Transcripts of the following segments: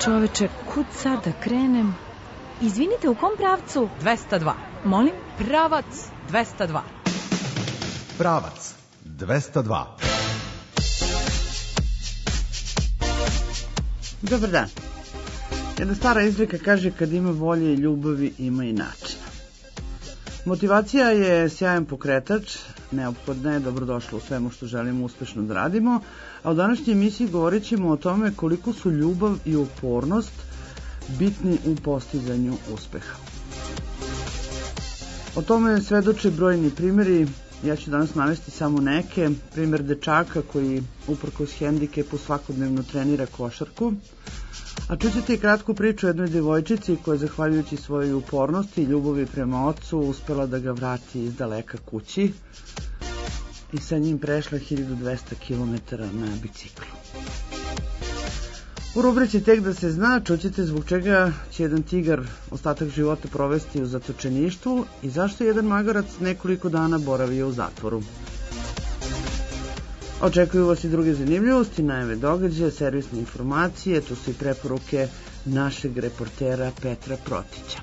čoveče, kud sad da krenem? Izvinite, u kom pravcu? 202. Molim? Pravac 202. Pravac 202. Dobar dan. Jedna stara izreka kaže kad ima volje i ljubavi ima i načina. Motivacija je sjajan pokretač, neophodna je, dobrodošla u svemu što želimo uspešno da radimo, a u današnjoj emisiji govorit ćemo o tome koliko su ljubav i upornost bitni u postizanju uspeha. O tome svedoče brojni primjeri, ja ću danas navesti samo neke. Primjer dečaka koji uprkos hendikepu svakodnevno trenira košarku, a čućete i kratku priču o jednoj devojčici koja zahvaljujući svojoj upornosti i ljubavi prema ocu uspela da ga vrati iz daleka kući i sa njim prešla 1200 km na biciklu. U rubrici Tek da se zna čućete zbog čega će jedan tigar ostatak života provesti u zatočeništvu i zašto jedan magarac nekoliko dana boravio u zatvoru. Očekuju vas i druge zanimljivosti, najave događaja, servisne informacije, tu su i preporuke našeg reportera Petra Protića.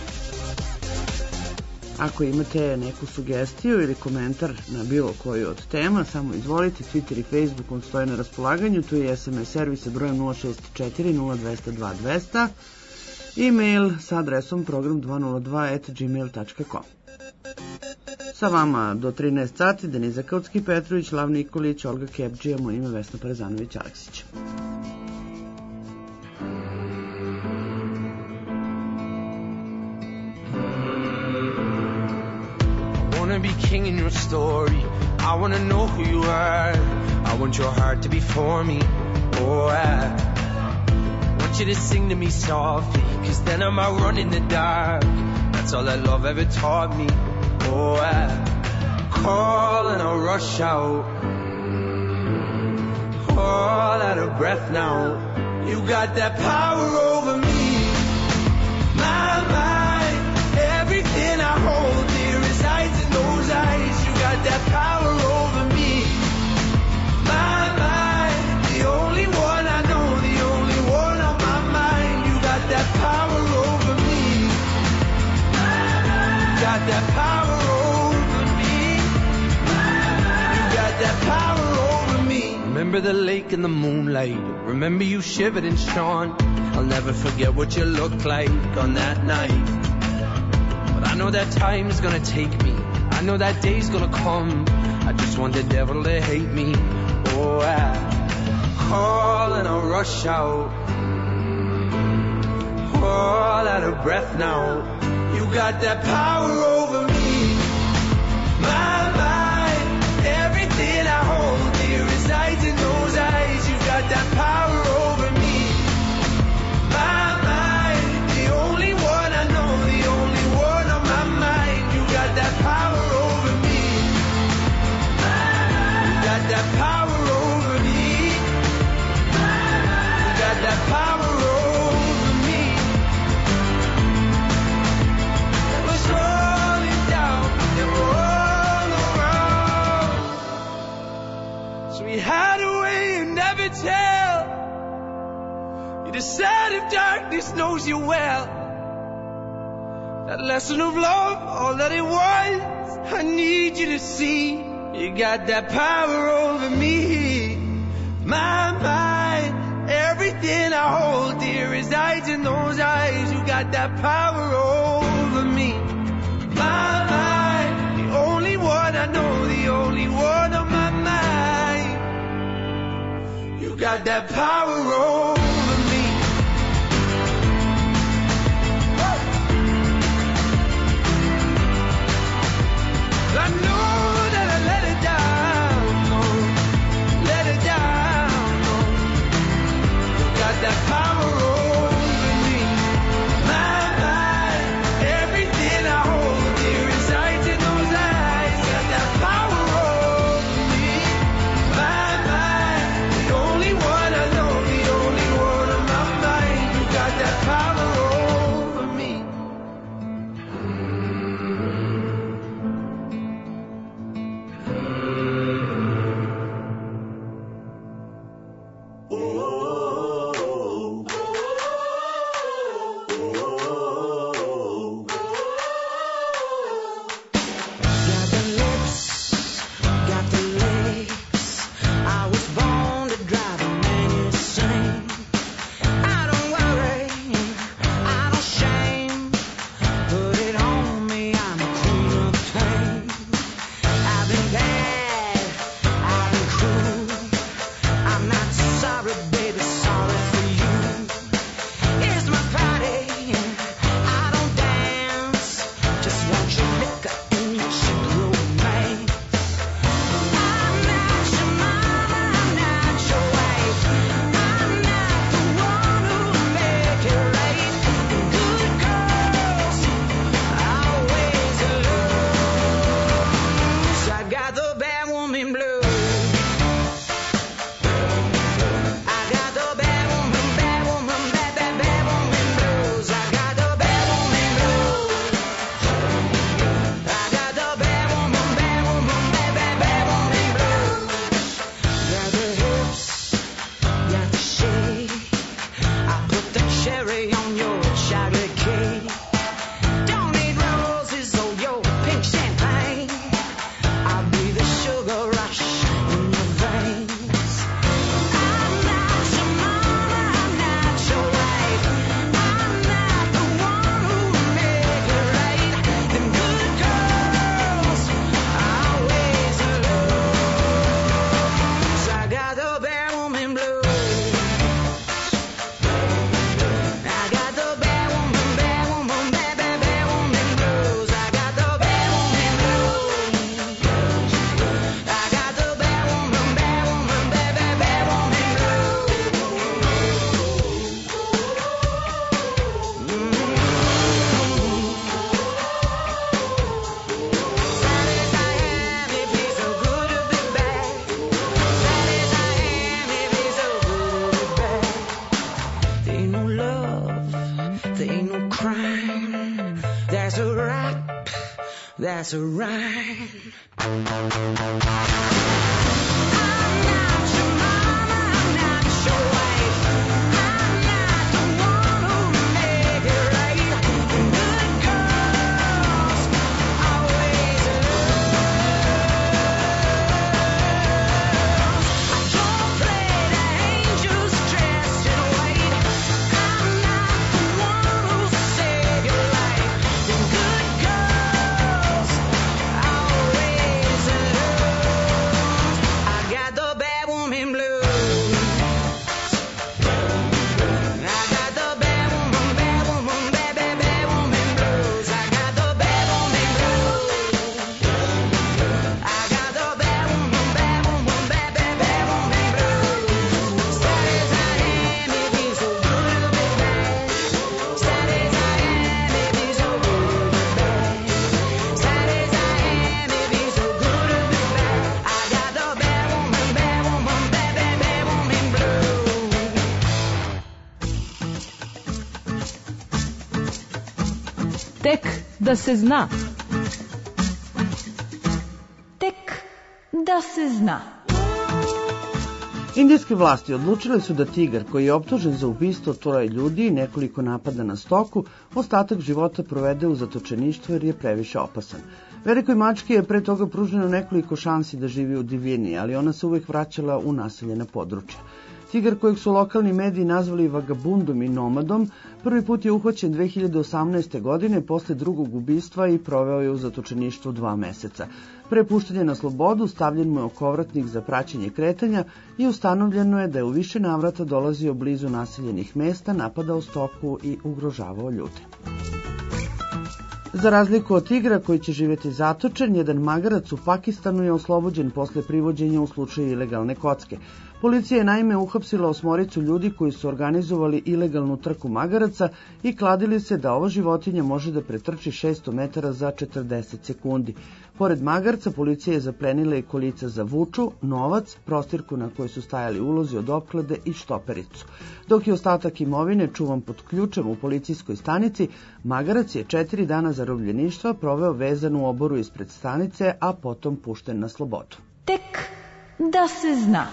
Ako imate neku sugestiju ili komentar na bilo koju od tema, samo izvolite, Twitter i Facebook vam stoje na raspolaganju, tu je SMS servis sa brojem 064 0200 2200, e-mail sa adresom program202@gmail.com. Sa vama do 13 sati Deniza Kautski, Petrović, Lav Nikolić, Olga Kepđija, moje ime Vesna Parezanović-Aleksić. Be king in your story. I wanna know who you are. I want your heart to be for me. Oh, I want you to sing to me softly, 'cause then I'm out running the dark. That's all that love ever taught me. Oh, I call and I'll rush out, all out of breath now. You got that power over me, my mind, everything I hold dear resides in those eyes. You got that power over me, my mind, the only one I know, the only one on my mind. You got that power over me, you got that power over me, you got that power over me. Remember the lake and the moonlight, remember you shivered and shone. I'll never forget what you looked like on that night. I know that time is gonna take me, I know that day's gonna come. I just want the devil to hate me. Oh, I call and I'll rush out, all out of breath now. You got that power over me, my mind, everything I hold dear resides in those eyes. You got that power over me, my mind, the only one I know, the only one on my mind. You got that power over me, you got that power over me, you got that power over me. That was rolling down and all around, so we had a way you never tell. You decided if darkness knows you well, that lesson of love, all that it was, I need you to see. You got that power over me, my mind, everything I hold dear resides in those eyes. You got that power over me, my mind, the only one I know, the only one on my mind. You got that power over me. I know that I let it down, no, let it down, no. You got that power over me, my mind, everything I hold dear resides in those eyes. Got that power over me, my mind, the only one I know, the only that's right. Tek da se zna. Tek da se zna. Indijske vlasti odlučile su da tigar koji je optužen za ubistvo 3 ljudi i nekoliko napada na stoku, ostatak života provede u zatočeništvu jer je previše opasan. Velikoj mački je pre toga pruženo nekoliko šansi da živi u divljini, ali ona se uvek vraćala u naseljena područja. Tigar kojeg su lokalni mediji nazvali vagabundom i nomadom, prvi put je uhvaćen 2018. godine posle drugog ubistva i proveo je u zatočeništvu 2 meseca. Pre puštanja na slobodu stavljen mu je okovratnik za praćenje kretanja i ustanovljeno je da je u više navrata dolazio blizu naseljenih mesta, napadao stoku i ugrožavao ljude. Za razliku od tigra koji će živjeti zatočen, jedan magarac u Pakistanu je oslobođen posle privođenja u slučaju ilegalne kocke. Policija je naime uhapsila 8 ljudi koji su organizovali ilegalnu trku magaraca i kladili se da ova životinja može da pretrči 600 metara za 40 sekundi. Pored magarca, policija je zaplenila i kolica za vuču, novac, prostirku na kojoj su stajali ulozi od opklade i štopericu. Dok je ostatak imovine čuvan pod ključem u policijskoj stanici, magarac je 4 dana zarobljeništva proveo vezan u oboru ispred stanice, a potom pušten na slobodu. Tek da se zna.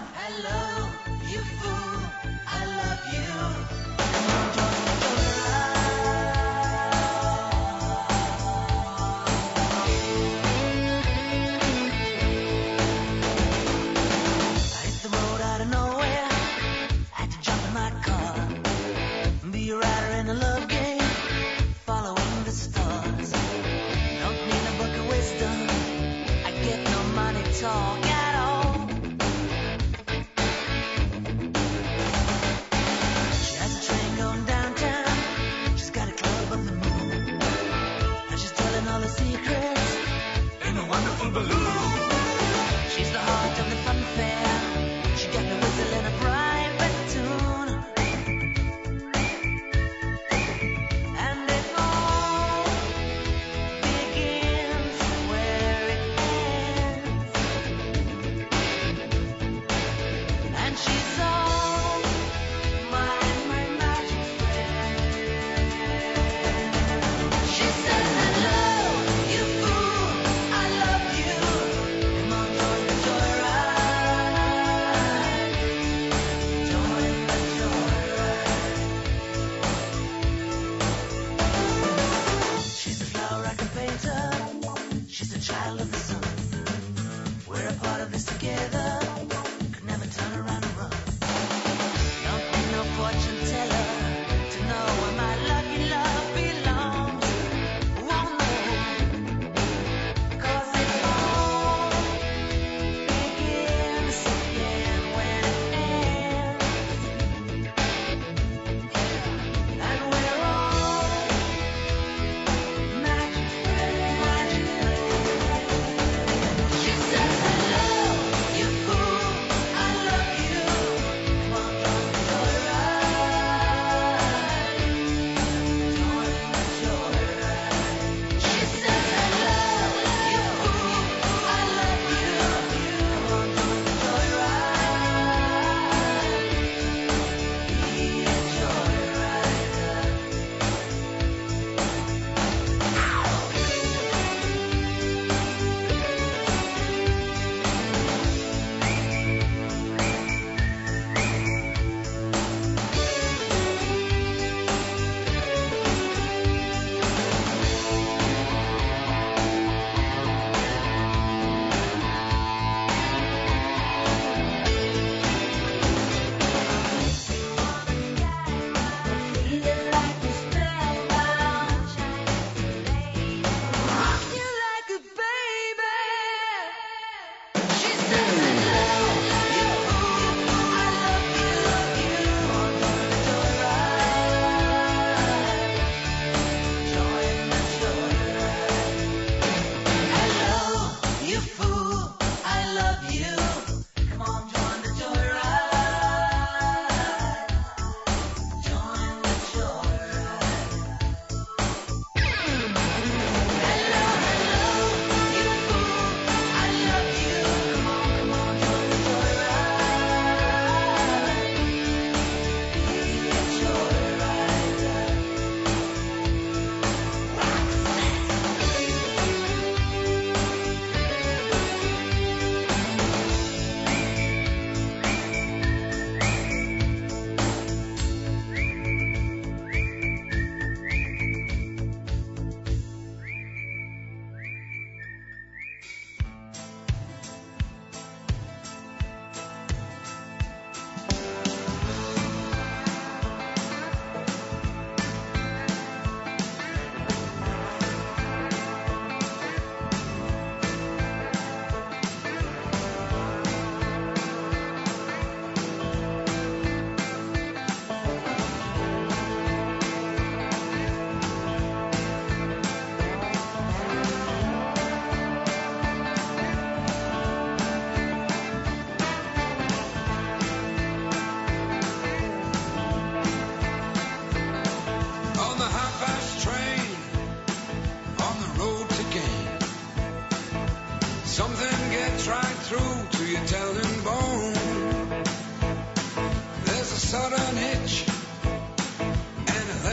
She's the heart of the fun fair. She got the whistle and a private tune.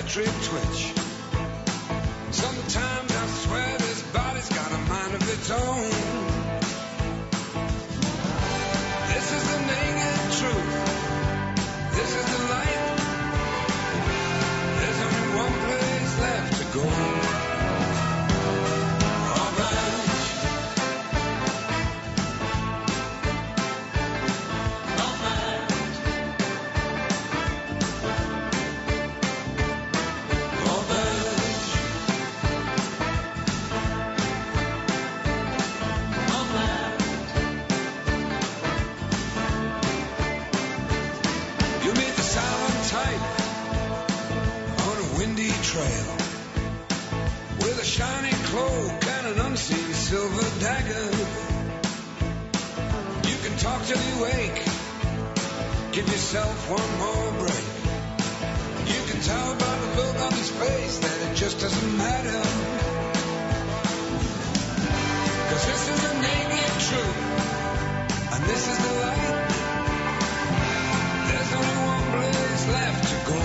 electric twitch. Sometimes I swear this body's got a mind of its own. This is the naked truth. This is the light. There's only one place left to go. Silver dagger. You can talk till you wake. Give yourself one more break. You can tell by the look on his face that it just doesn't matter. 'Cause this is the naked truth, and this is the light. There's only one place left to go.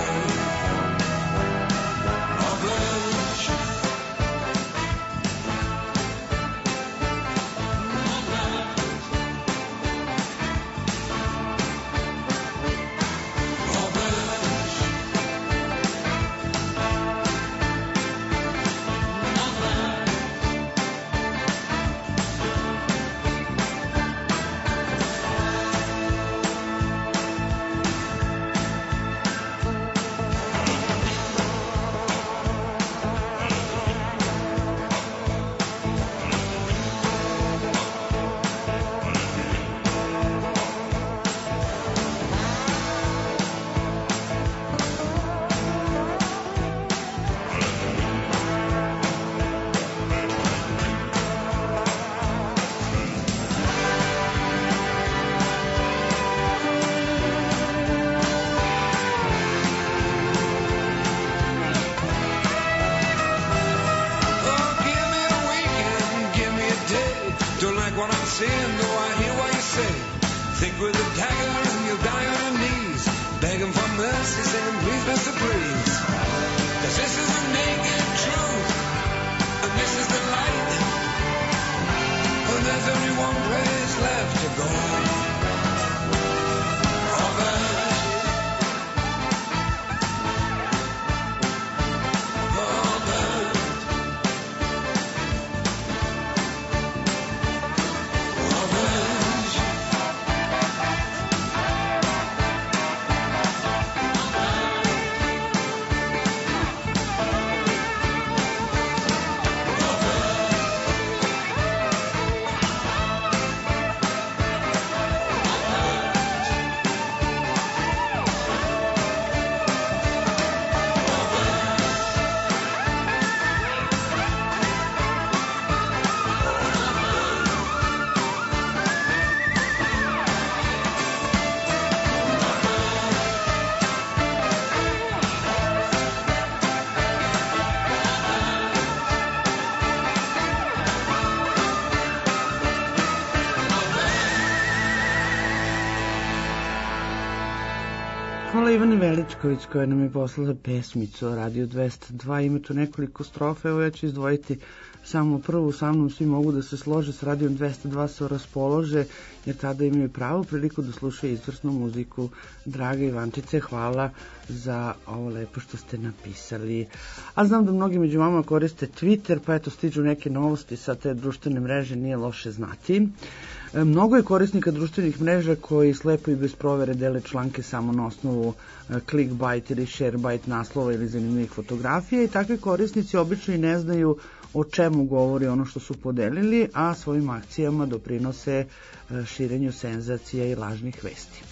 Hvala Ivani Veličković koja nam je poslala pesmicu o Radio 202. Ima tu nekoliko strofa, evo ja ću izdvojiti samo prvu. Sa mnom svi mogu da se slože, s Radiom 202 se raspolože, jer tada imaju pravu priliku da slušaju izvrsnu muziku. Draga Ivančice, hvala za ovo lepo što ste napisali. A znam da mnogi među vama koriste Twitter, pa eto stižu neke novosti sa te društvene mreže, nije loše znati. Mnogo je korisnika društvenih mreža koji slepo i bez provere dele članke samo na osnovu clickbait ili sharebait naslova ili zanimljivih fotografija i takvi korisnici obično i ne znaju o čemu govori ono što su podelili, a svojim akcijama doprinose širenju senzacija i lažnih vesti.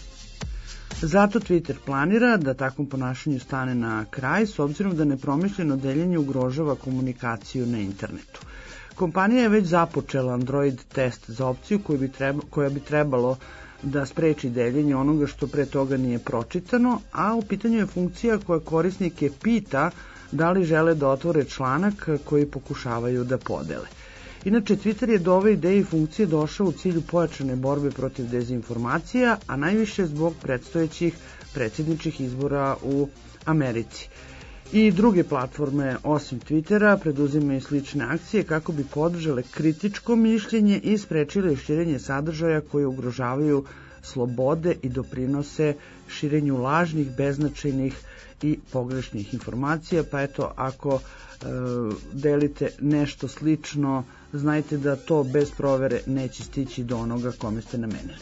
Zato Twitter planira da takvom ponašanju stane na kraj, s obzirom da nepromišljeno deljenje ugrožava komunikaciju na internetu. Kompanija je već započela Android test za opciju koja bi trebalo da spreči deljenje onoga što pre toga nije pročitano, a u pitanju je funkcija koja korisnike pita da li žele da otvore članak koji pokušavaju da podele. Inače, Twitter je do ove ideje i funkcije došao u cilju pojačane borbe protiv dezinformacija, a najviše zbog predstojećih predsjedničkih izbora u Americi. I druge platforme, osim Twittera, preduzimaju slične akcije kako bi podržale kritičko mišljenje i sprečile širenje sadržaja koji ugrožavaju slobode i doprinose širenju lažnih, beznačajnih i pogrešnih informacija. Pa eto, ako delite nešto slično, znajte da to bez provere neće stići do onoga kome ste namenili.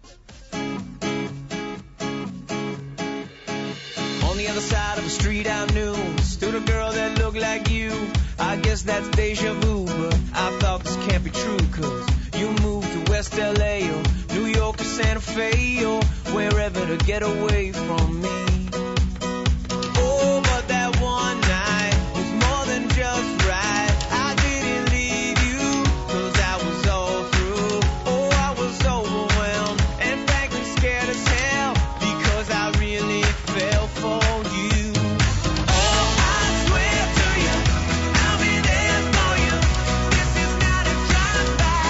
On the other side of the street I knew stood a girl that looked like you. I guess that's deja vu, but I thought this can't be true, cause you moved to West LA or New York or Santa Fe or wherever to get away from me. Oh, but that one night was more than just right. I didn't leave you cause I was all through. Oh, I was overwhelmed and frankly scared as hell because I really fell for you. Oh, I swear to you, I'll be there for you. This is not a drive-by.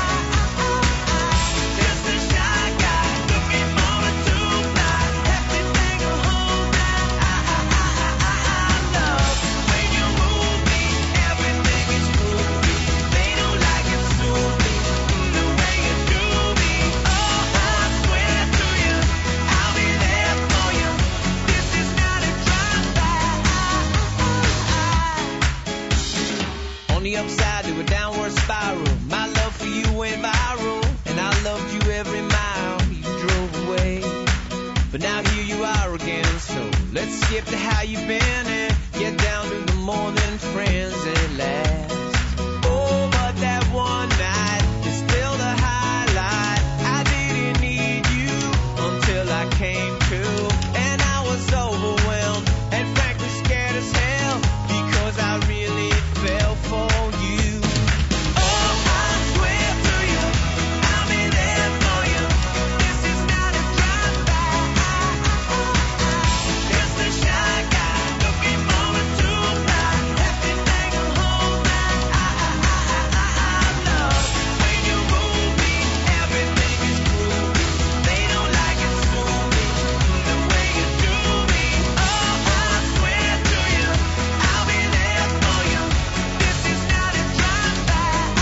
Just a shy guy looking for a two-fly. Everything will hold that I love. When you move me, everything is groovy. They don't like it soupy, the way you do me. Oh, I swear to you, I'll be there for you. This is not a drive-by. On the upside to a downward spiral, my love for you went viral, and I loved you every mile you drove away. But now here you are again, so let's skip to how you've been and get down to the more than friends at last. Oh, but that one night is still the highlight. I didn't need you until I came to, and I was overwhelmed and frankly scared as hell because I really fell for you. Oh, I swear to you, I'll be there for you. This is not a drive-by. Just a shy guy looking for a two-fly. Everything will hold that I love. When you move me, everything is groovy. They don't like it soupy, the way you do me. Oh, I swear to you, I'll be there for you. This is not a drive-by.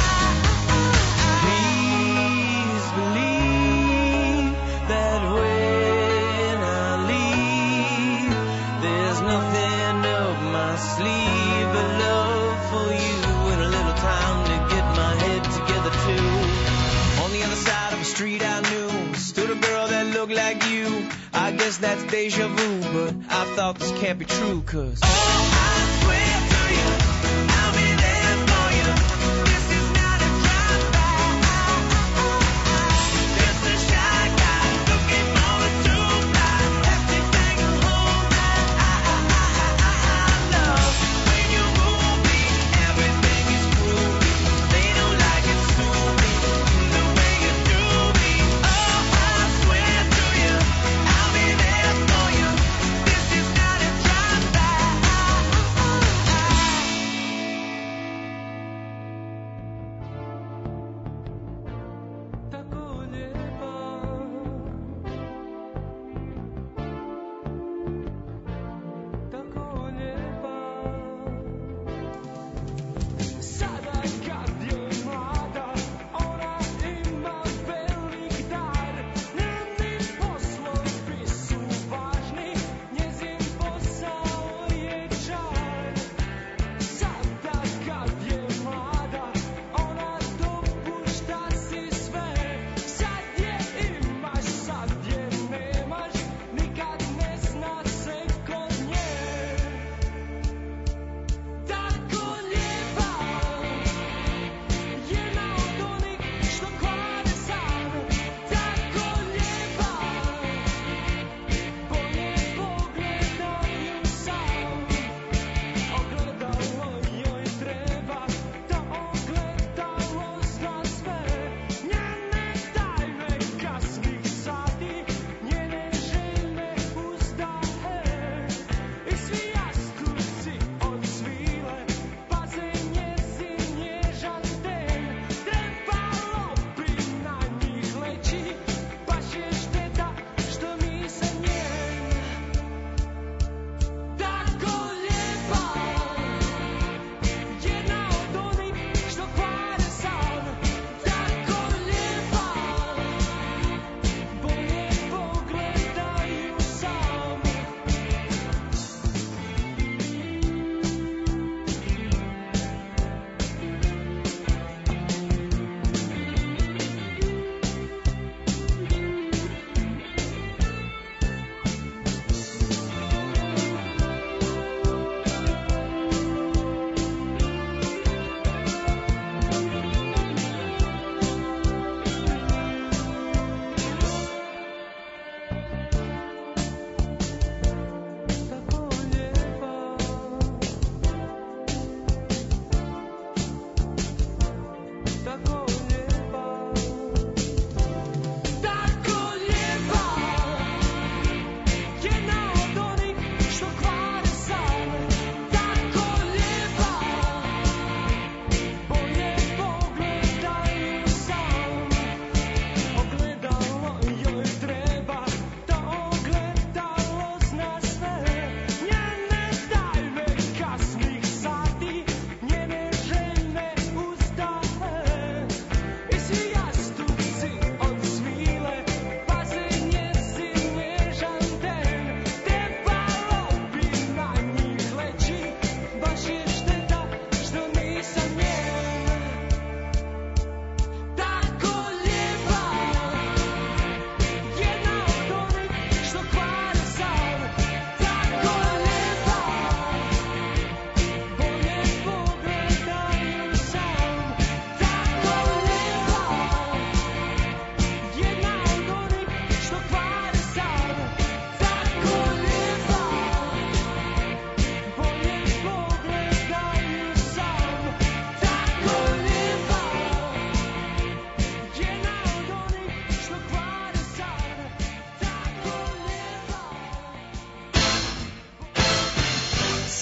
Please believe that when I leave, there's nothing up my sleeve but love for you and a little time to get my head together too. On the other side of the street I knew stood a girl that looked like you. I guess that's deja vu, but I thought this can't be true, cause oh, I swear to you, I'll be there for you. This is not a drive-by. Just a shy guy looking for a two-fly. Everything will hold that I love. When you move me, everything is groovy. They don't like it soupy, the way you do me. Oh, I swear to you, I'll be there for you. This is not a drive-by.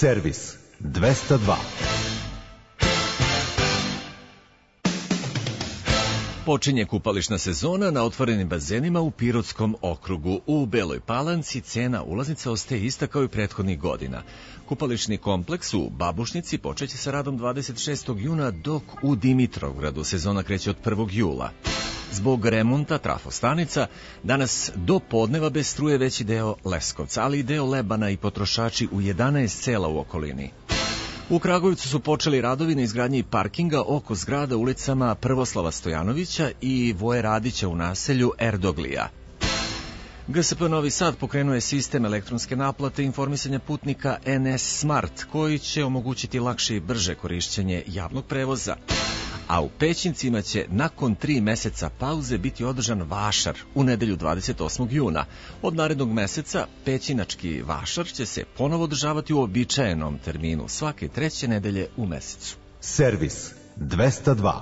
Servis 202. Počinje kupališna sezona na otvorenim bazenima u Pirotskom okrugu. U Beloj Palanci cena ulaznica ostaje ista kao i prethodnih godina. Kupališni kompleks u Babušnici počeće sa radom 26. juna, dok u Dimitrovgradu sezona kreće od 1. jula. Zbog remonta trafostanica, danas do podneva bez struje veći deo Leskovca, ali i deo Lebana i potrošači u 11 sela u okolini. U Kragujevcu su počeli radovi na izgradnji parkinga oko zgrada ulicama Prvoslava Stojanovića i Voje Radića u naselju Erdoglija. GSP Novi Sad pokrenuo je sistem elektronske naplate i informisanja putnika NS Smart, koji će omogućiti lakše i brže korišćenje javnog prevoza. A u Pećincima će nakon 3 meseca pauze biti održan vašar u nedelju 28. juna. Od narednog meseca Pećinački vašar će se ponovo održavati u uobičajenom terminu svake 3. nedelje u mesecu. Servis 202.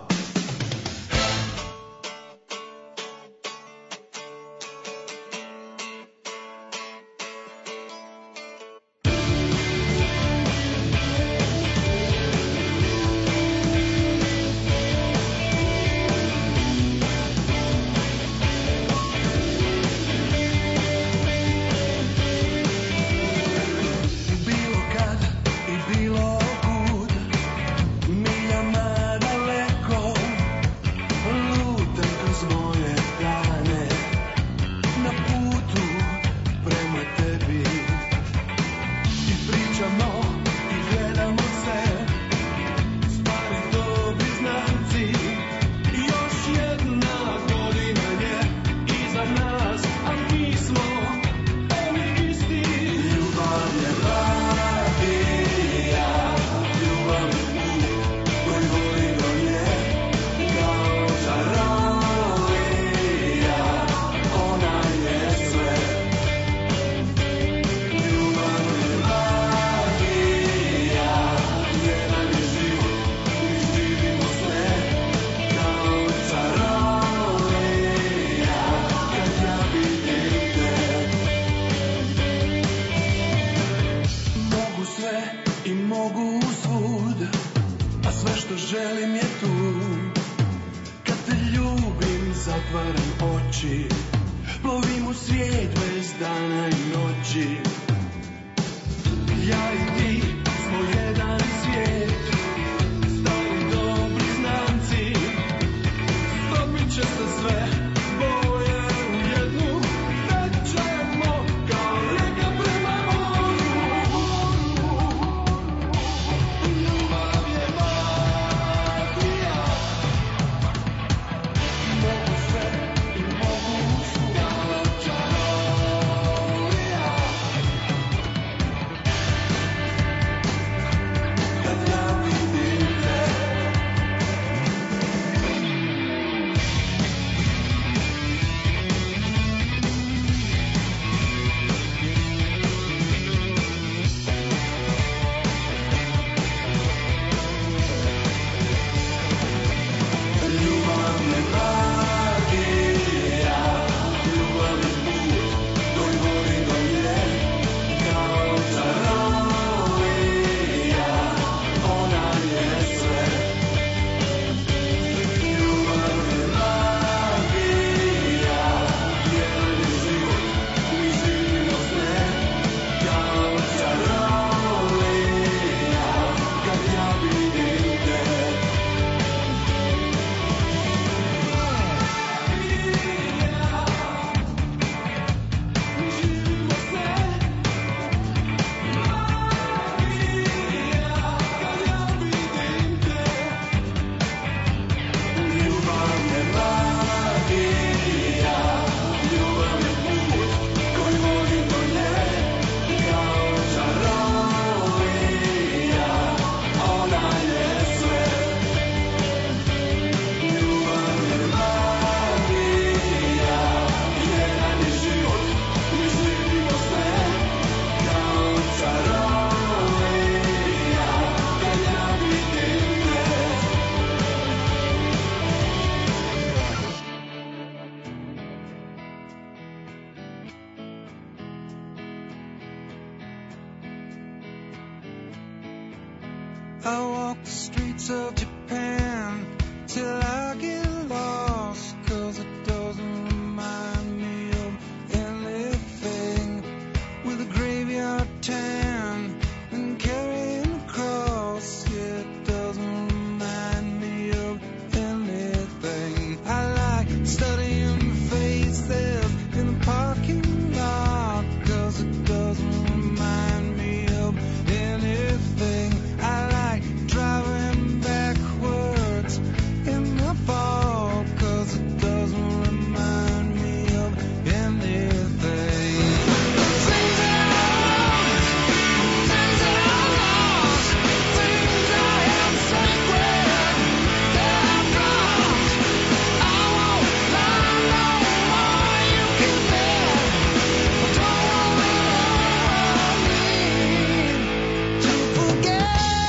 I walk the streets of Japan till I get lost, 'cause it doesn't remind me of anything. With a graveyard tan and carrying a cross, yeah, it doesn't remind me of anything. I like studying faces in the parking lot, 'cause it doesn't remind me of anything. I like driving backwards in the fall, 'cause it doesn't remind me of anything. Things that I lost, things that I lost, things I held sacred, that I've lost. I won't lie no more, you can bet. Don't want me to forget.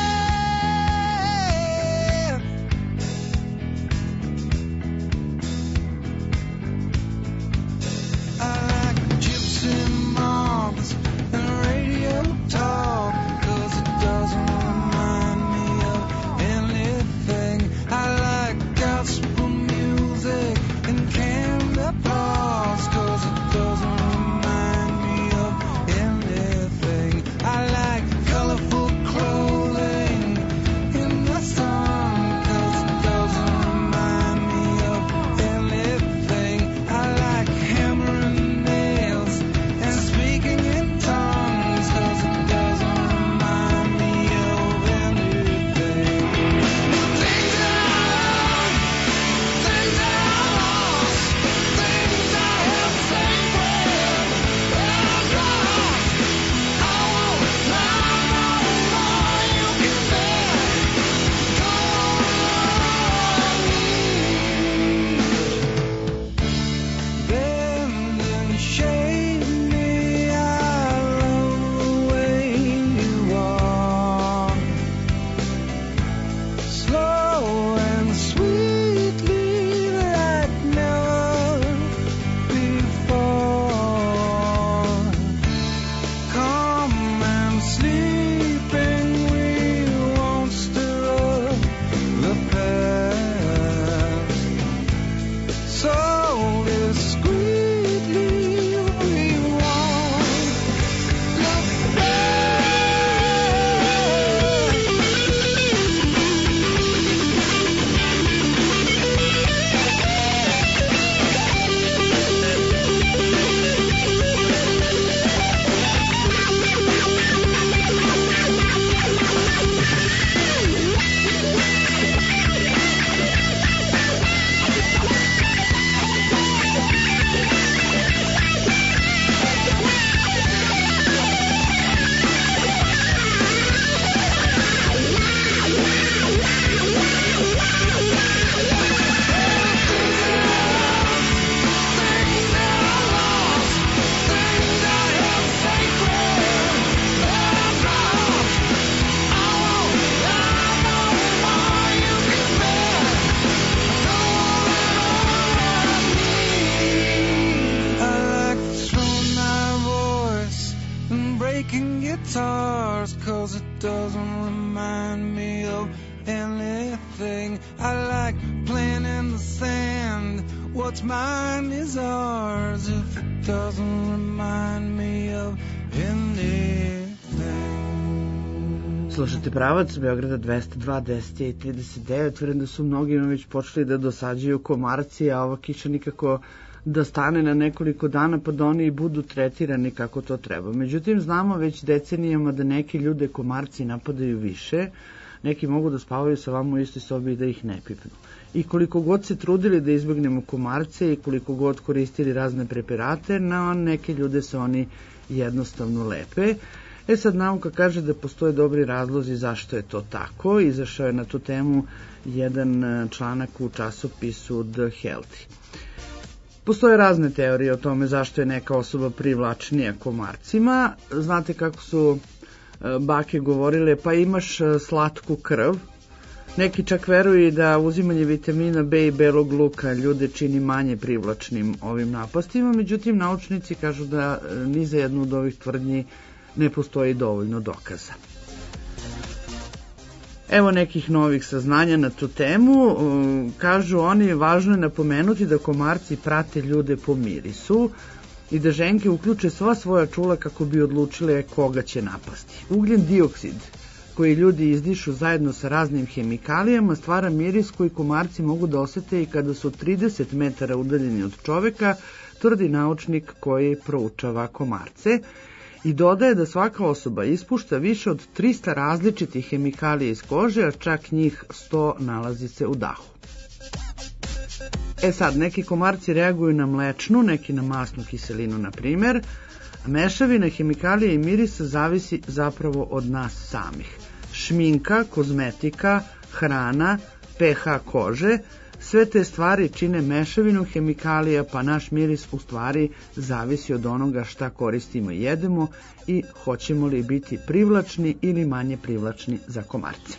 I like gypsy moths and radio talk, 'cause it doesn't remind me of anything. I like gospel music and canned applause, 'cause it doesn't remind me of anything. I like colorful clothing in the sun, 'cause it doesn't remind me of anything. I like hammering nails and speaking in tongues, 'cause it doesn't remind me of anything. Things that I love, things that I lost, things I held sacred, that I've lost. I won't lie no more, you can bet. Don't want me. Bend and shake me, I love the way you walk. Slow and sweetly like never before. Come and sleeping, we won't stir up the past. So discreetly we won't look guitars, 'cause it doesn't remind me of anything. I like playing in the sand, what's mine is ours, if it doesn't remind me of anything. Slušate Pravac, Beograda 202, 10 i 39. Vjerujem da su mnogima već počeli da dosađuju komarci, a ova kiša nikako da stane na nekoliko dana pa da oni i budu tretirani kako to treba. Međutim, znamo već decenijama da neki ljude komarci napadaju više, neki mogu da spavaju sa vama u istoj sobi i da ih ne pipnu. I koliko god se trudili da izbegnemo komarce i koliko god koristili razne preparate, na neke ljude se oni jednostavno lepe. Sad nauka kaže da postoje dobri razlozi zašto je to tako. Izašao je na tu temu jedan članak u časopisu The Healthy. Postoje razne teorije o tome zašto je neka osoba privlačnija komarcima. Znate kako su bake govorile, pa imaš slatku krv. Neki čak veruju da uzimanje vitamina B i belog luka ljude čini manje privlačnim ovim napastima, međutim naučnici kažu da ni za jednu od ovih tvrdnji ne postoji dovoljno dokaza. Evo nekih novih saznanja na tu temu. Kažu oni, važno je napomenuti da komarci prate ljude po mirisu i da ženke uključe sva svoja čula kako bi odlučile koga će napasti. Ugljen dioksid, koji ljudi izdišu zajedno sa raznim hemikalijama, stvara miris koji komarci mogu da osete i kada su 30 metara udaljeni od čoveka, tvrdi naučnik koji proučava komarce, i dodaje da svaka osoba ispušta više od 300 različitih hemikalija iz kože, a čak njih 100 nalazi se u dahu. Sad, neki komarci reaguju na mlečnu, neki na masnu kiselinu, na primjer, a mešavina hemikalija i mirisa zavisi zapravo od nas samih. Šminka, kozmetika, hrana, pH kože, sve te stvari čine mešavinu hemikalija, pa naš miris u stvari zavisi od onoga šta koristimo i jedemo i hoćemo li biti privlačni ili manje privlačni za komarce.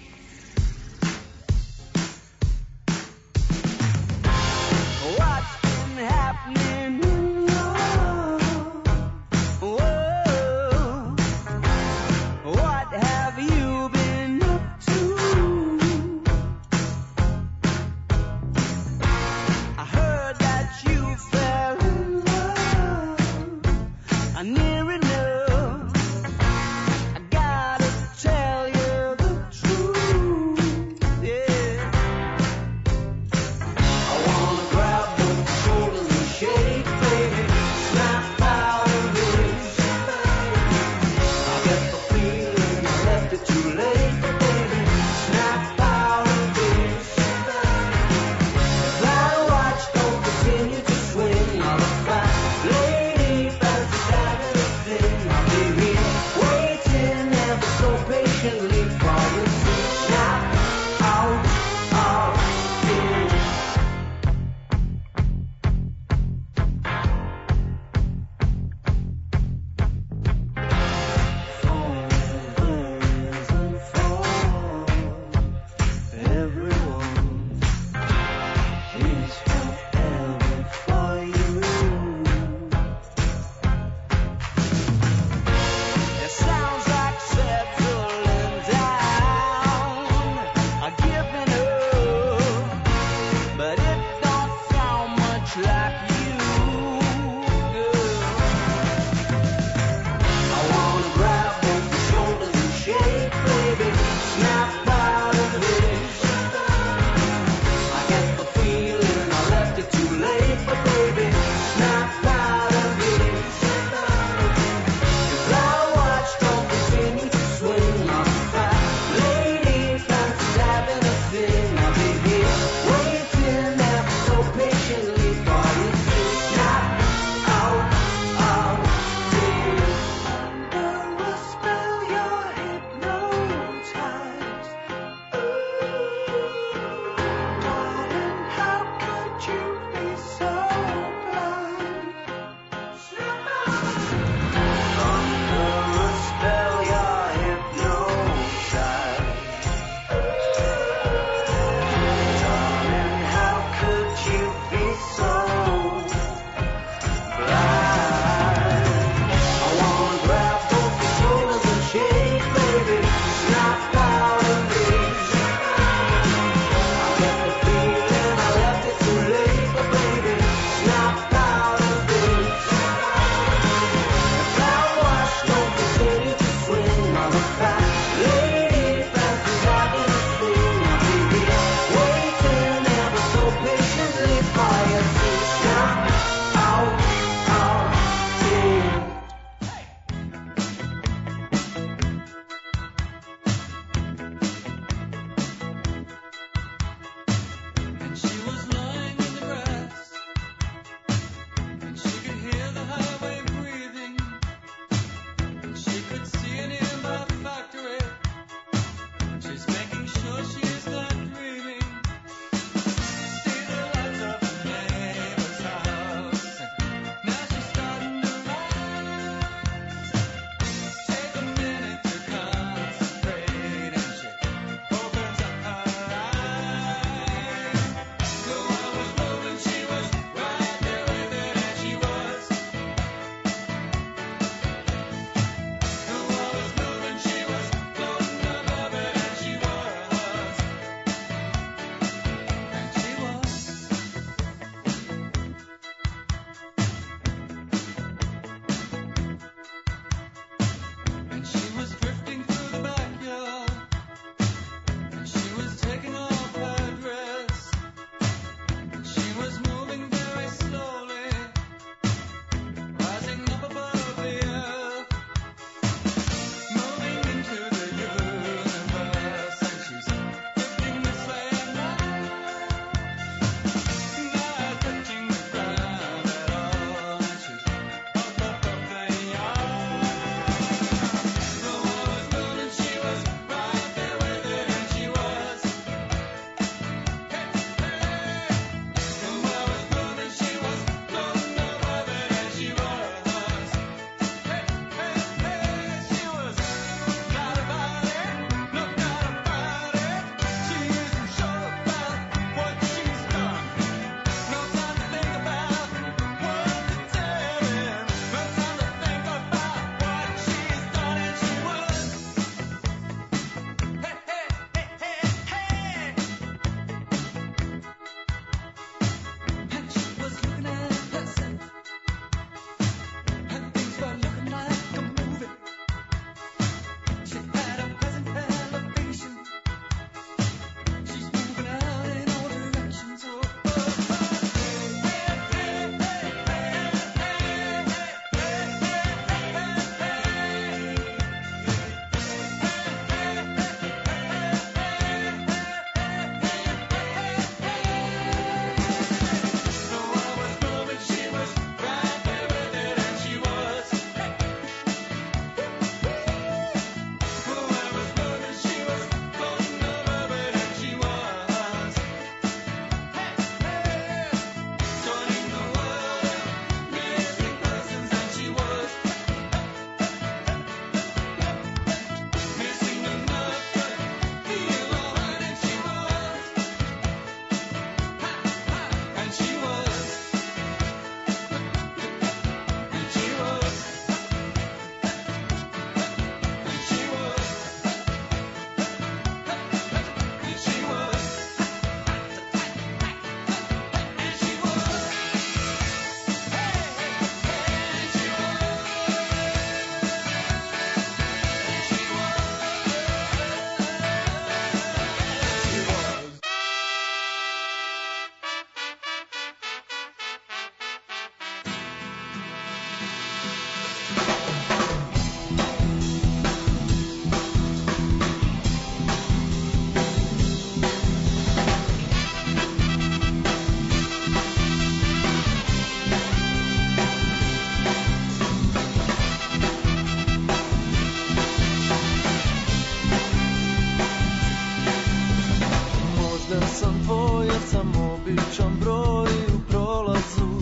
običan broj u prolazu.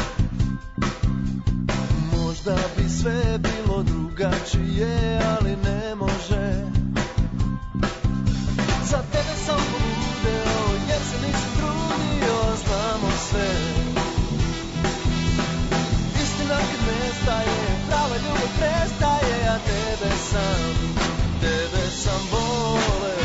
Možda bi sve bilo drugačije, ali ne može. Za tebe sam poludeo, jer se nisam trudio, znamo sve. Istina kad nestaje, prava ljubav prestaje, a tebe sam voleo.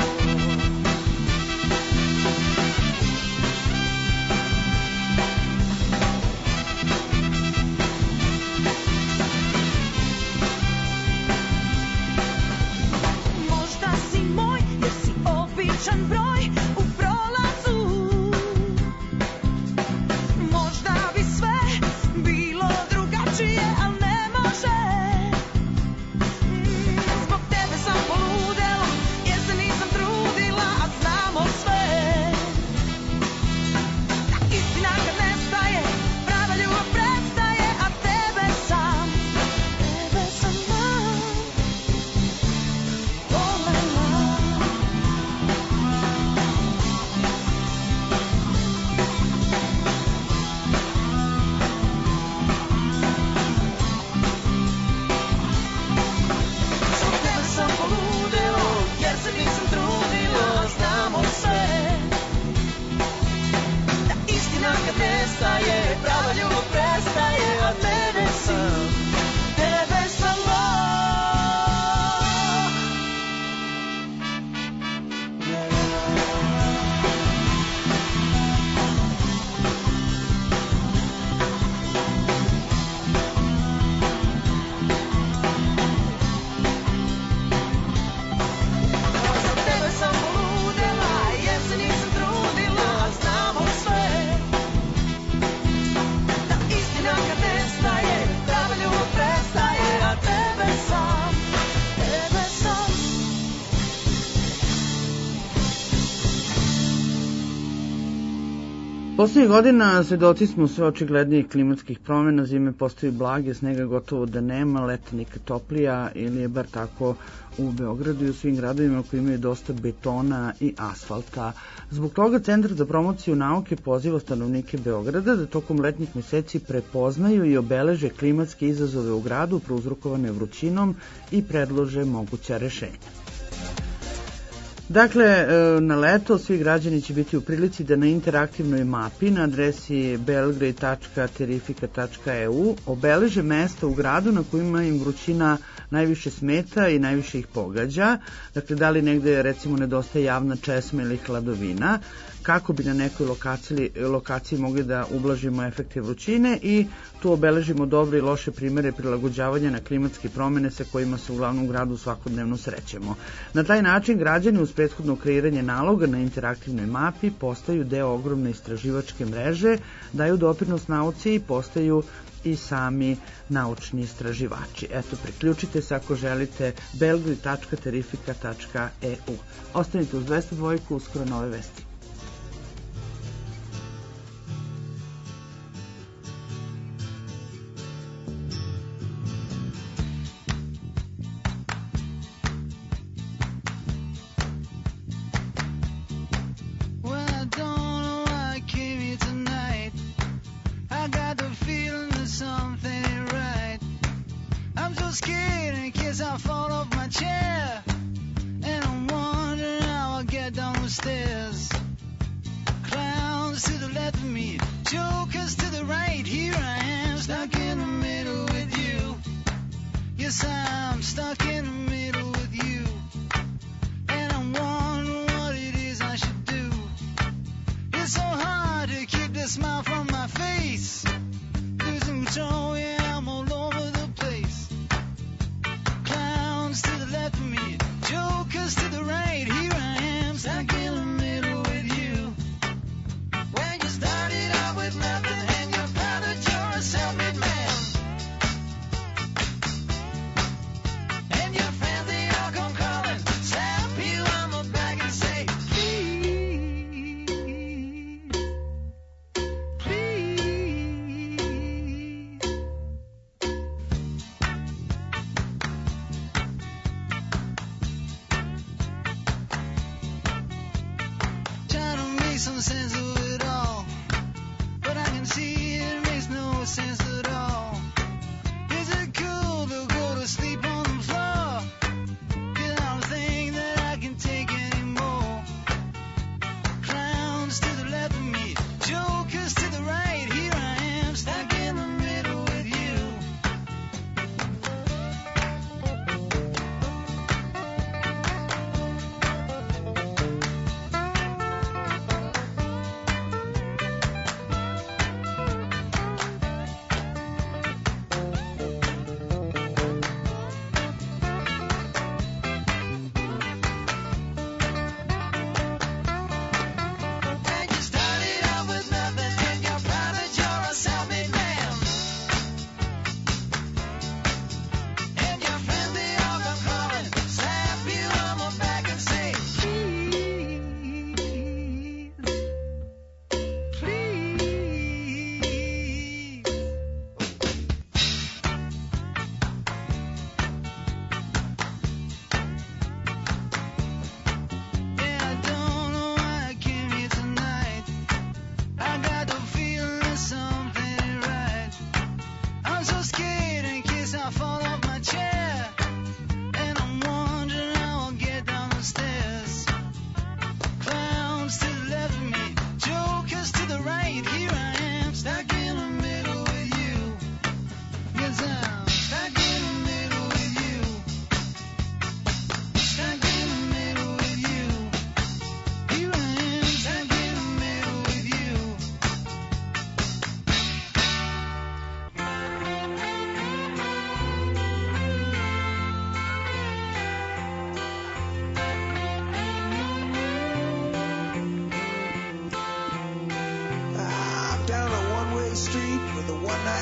Možda si moj, jer si običan broj u prolazu. Možda bi sve bilo drugačije, al ne može. Zbog tebe sam poludela, jer se nisam trudila, a znamo sve. Da istina kad nestaje, prava ljubav prestaje, a tebe sam prava ljubav prestaje, a tebe sam za tebe sam poludela, jer se nisam trudila, a znamo sve. Kad nestaje, prava ljubav prestaje, a tebe sam Poslednjih godina svedoci smo sve očiglednijih klimatskih promjena, zime postaju blage, snega gotovo da nema, leta nikad toplija, ili je bar tako u Beogradu i u svim gradovima koji imaju dosta betona i asfalta. Zbog toga Centar za promociju nauke poziva stanovnike Beograda da tokom letnjih meseci prepoznaju i obeleže klimatske izazove u gradu prouzrokovane vrućinom i predlože moguća rešenja. Dakle, na leto svi građani će biti u prilici da na interaktivnoj mapi na adresi belgrade.terrifica.eu obeleže mesta u gradu na kojima im vrućina najviše smeta i najviše ih pogađa. Dakle, da li negde recimo nedostaje javna česma ili hladovina, kako bi na nekoj lokaciji mogli da ublažimo efekte vrućine i tu obeležimo dobre i loše primere prilagođavanja na klimatske promene sa kojima se u glavnom gradu svakodnevno srećemo. Na taj način građani uz prethodno kreiranje naloga na interaktivnoj mapi postaju deo ogromne istraživačke mreže, daju doprinos nauci i postaju i sami naučni istraživači. Eto, priključite se ako želite belgrade.terrifica.eu. Ostanite uz 202, uskoro nove vesti. Scared in case I fall off my chair, and I'm wondering how I'll get down the stairs. Clowns to the left of me, jokers to the right. Here I am, stuck in the middle with you. Yes, I'm stuck in the middle with you, and I'm wondering what it is I should do. It's so hard to keep the smile from my face. Losing control, yeah, I'm all over the place. To the left of me, jokers to the right. Here I am, stuck in the middle with you. When you started out with nothing and you're proud that you're a self-made man, and your friends they all come calling, slap you on the back and say, please, please. Some sense of it all.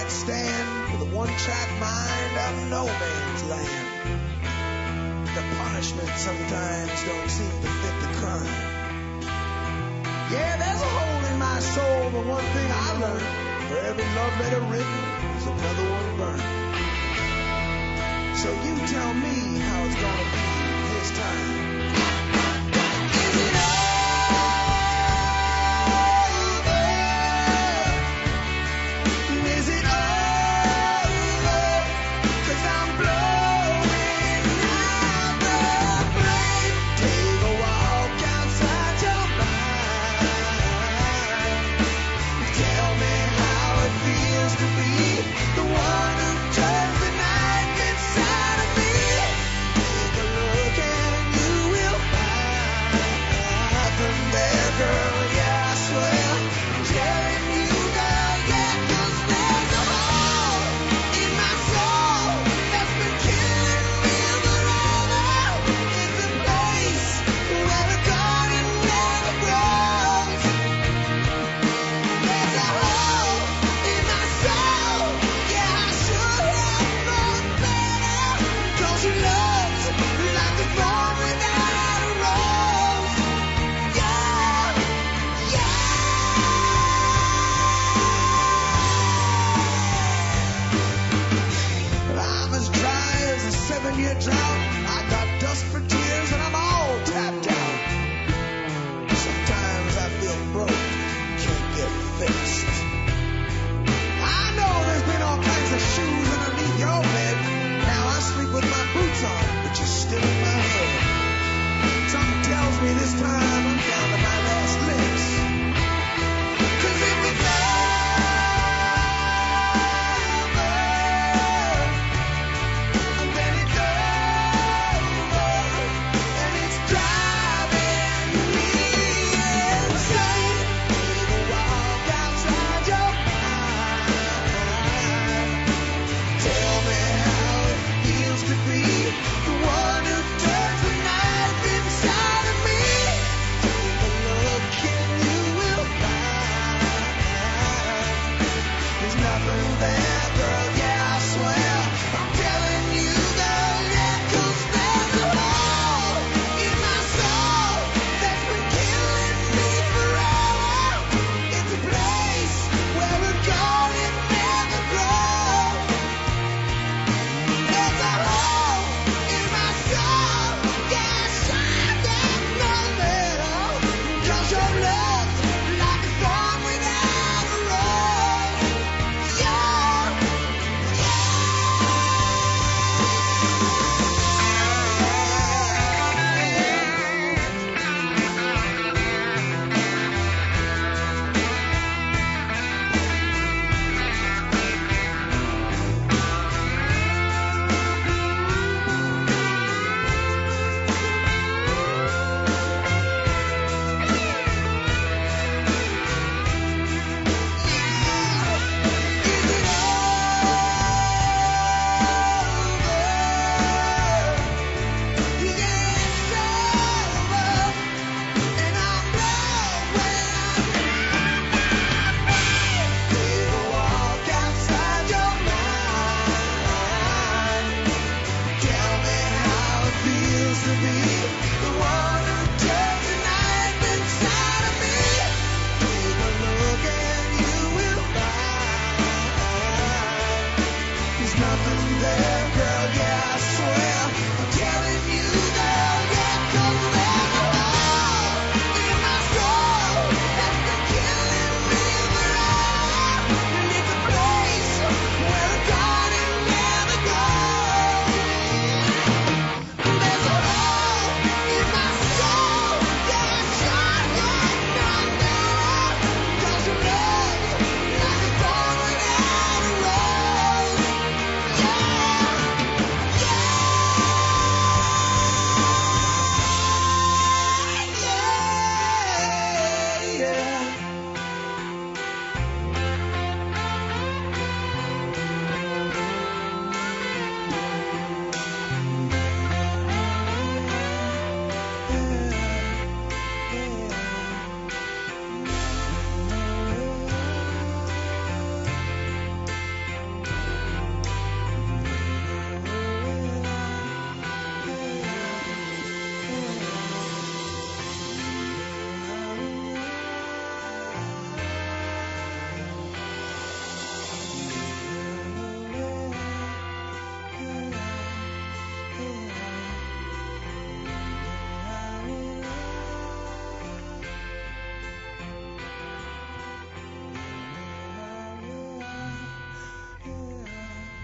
can't stand with a one-track mind of no man's land. The punishment sometimes don't seem to fit the crime. Yeah, there's a hole in my soul, but one thing I learned, for every love letter written, there's another one burned. So you tell me how it's gonna be this time. Is it over? Is it over? 'Cause I'm blowing out the flame. Take a walk outside your mind. Tell me how it feels to be the one who turns the night inside of me. Take a look and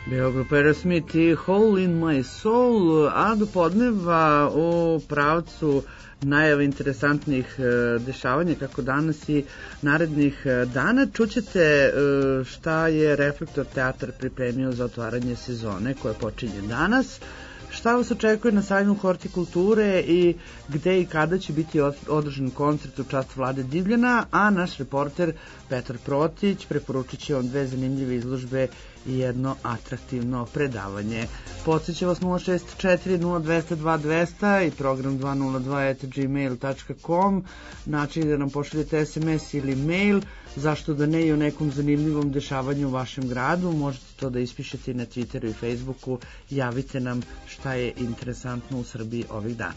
Bio grupa Aerosmith i Hole in My Soul, a do podneva u pravcu najave interesantnih dešavanja kako danas i narednih dana. Čućete šta je Reflektor teatar pripremio za otvaranje sezone koja počinje danas, šta vas očekuje na sajmu hortikulture i gde i kada će biti održan koncert u čast Vlade Divljana, a naš reporter Petar Protić preporučit će vam 2 zanimljive izložbe i jedno atraktivno predavanje. Podsjeća vas 064 0202 200 i program 202@gmail.com, način da nam pošaljete SMS ili mail, zašto da ne i o nekom zanimljivom dešavanju u vašem gradu, možete to da ispišete i na Twitteru i Facebooku, javite nam šta je interesantno u Srbiji ovih dana.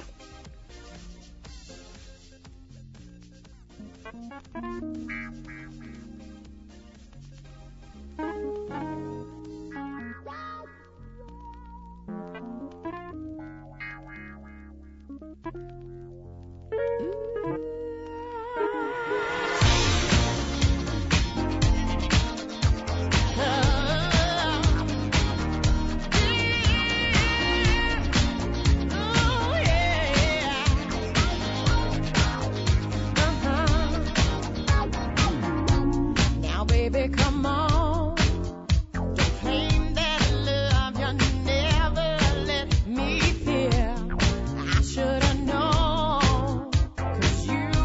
Should I know? 'Cause you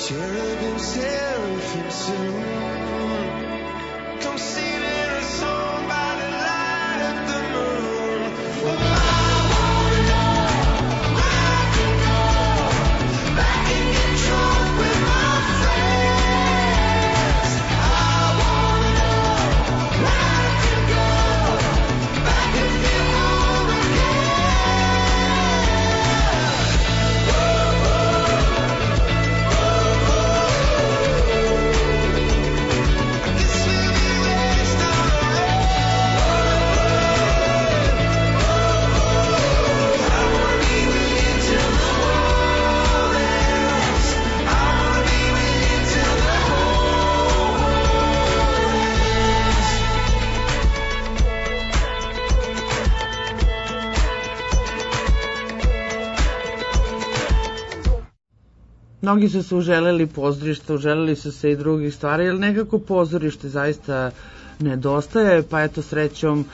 cherubim, seraphim soon. Come singing a song by the light of the moon. Oh, I wanna know where I can go, back and get drunk with my friends. I wanna know where I can go, back and feel home again. Mnogi su se uželeli pozorišta, uželeli su se i drugih stvari, jer nekako pozorište zaista nedostaje, pa eto srećom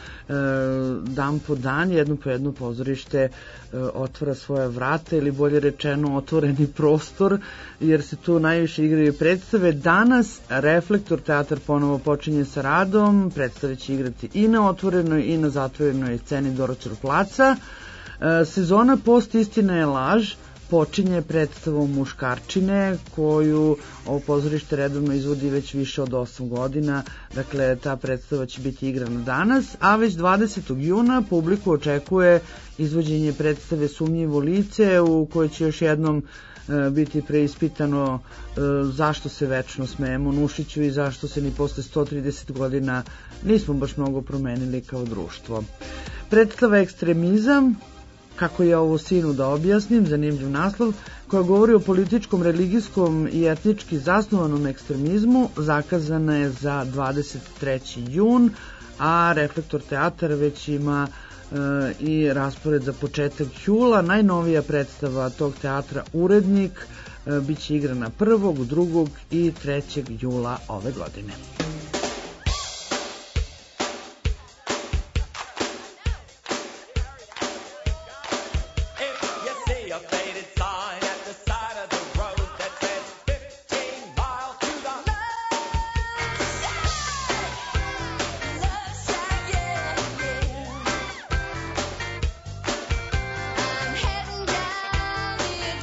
dan po dan, jedno po jedno pozorište otvara svoje vrata, ili bolje rečeno otvoreni prostor, jer se tu najviše igraju predstave. Danas Reflektor teatar ponovo počinje sa radom, predstave će igrati i na otvorenoj i na zatvorenoj sceni Doročar placa. Sezona Post istina je laž počinje predstavom Muškarčine, koju ovo pozorište redovno izvodi već više od 8 godina. Dakle, ta predstava će biti igrana danas, a već 20. juna publiku očekuje izvođenje predstave Sumnjivo lice, u kojoj će još jednom biti preispitano zašto se večno smejemo Nušiću i zašto se ni posle 130 godina nismo baš mnogo promenili kao društvo. Predstava Ekstremizam, kako je ovo sinu da objasnim, zanimljiv naslov, koja govori o političkom, religijskom i etnički zasnovanom ekstremizmu, zakazana je za 23. jun, a Reflektor teatar već ima i raspored za početak jula. Najnovija predstava tog teatra Urednik biće igrana 1., 2. i 3. jula ove godine.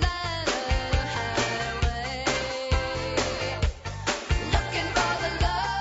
Looking for the love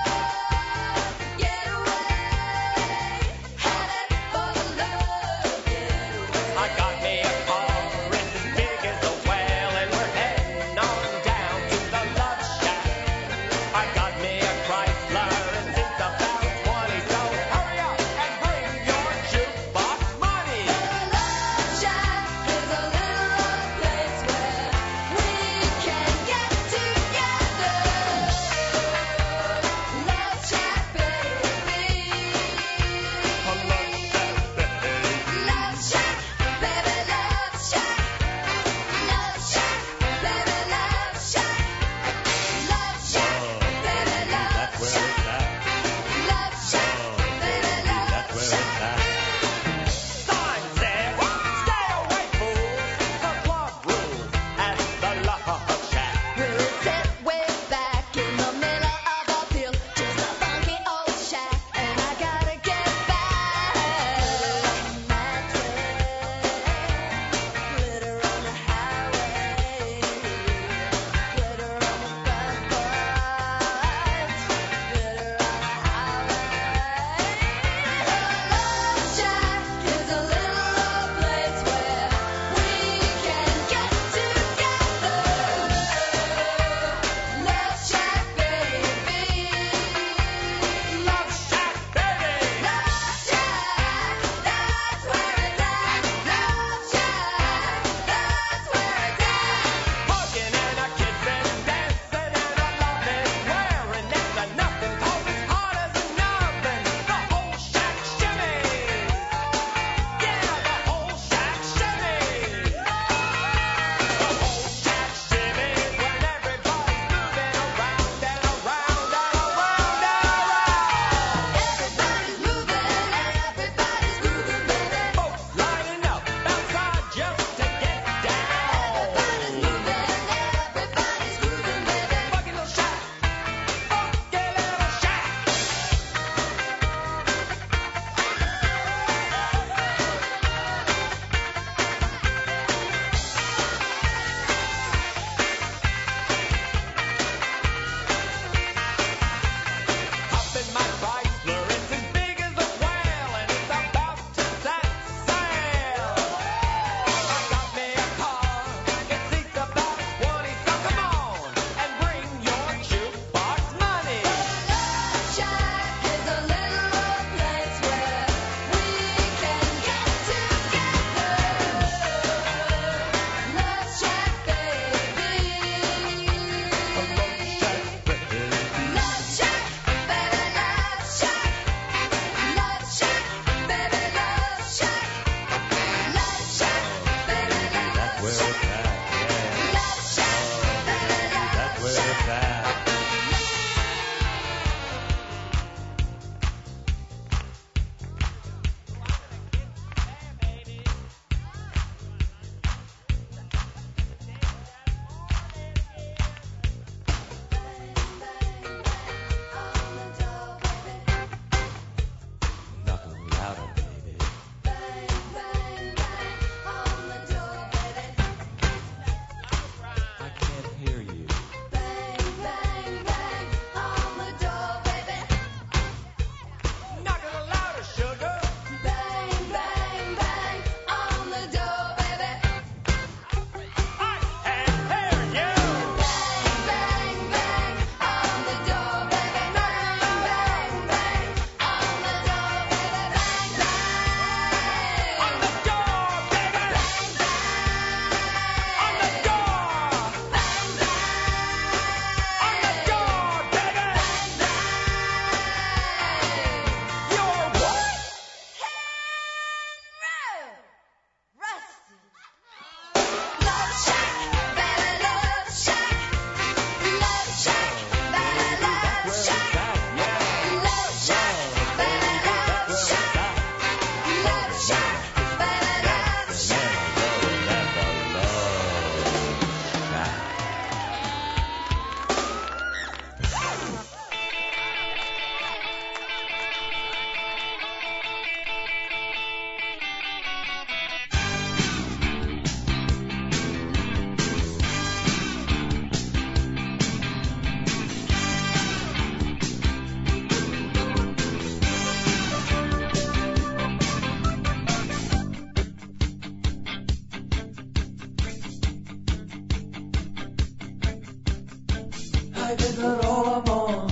Hajde da rolamo,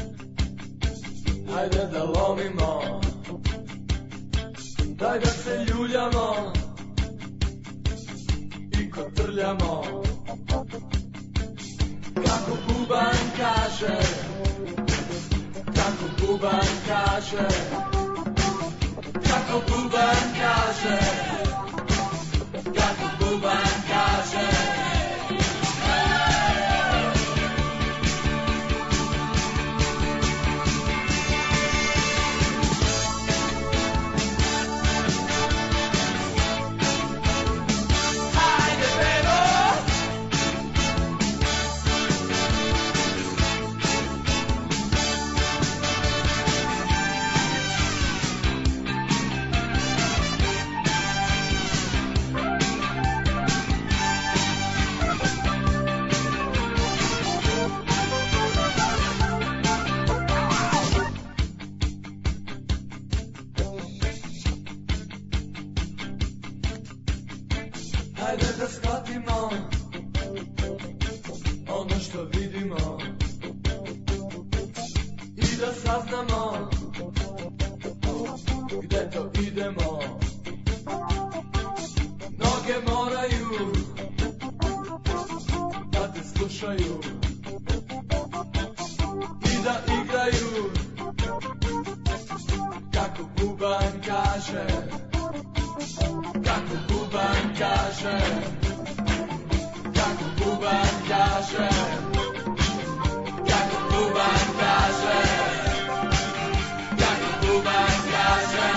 hajde da lomimo, daj da se ljuljamo i kotrljamo. Kako buban kaže, kako buban kaže, kako buban kaže, kako buban kaže. Hajde da shvatimo ono što vidimo i da saznamo gde to idemo. Noge moraju da te slušaju i da igraju kako buban kaže, kako buban kaže, kako buban kaže, kako buban kaže, kako buban kaže.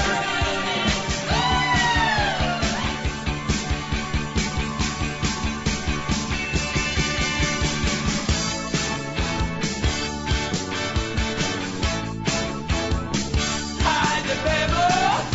Hajde bebo,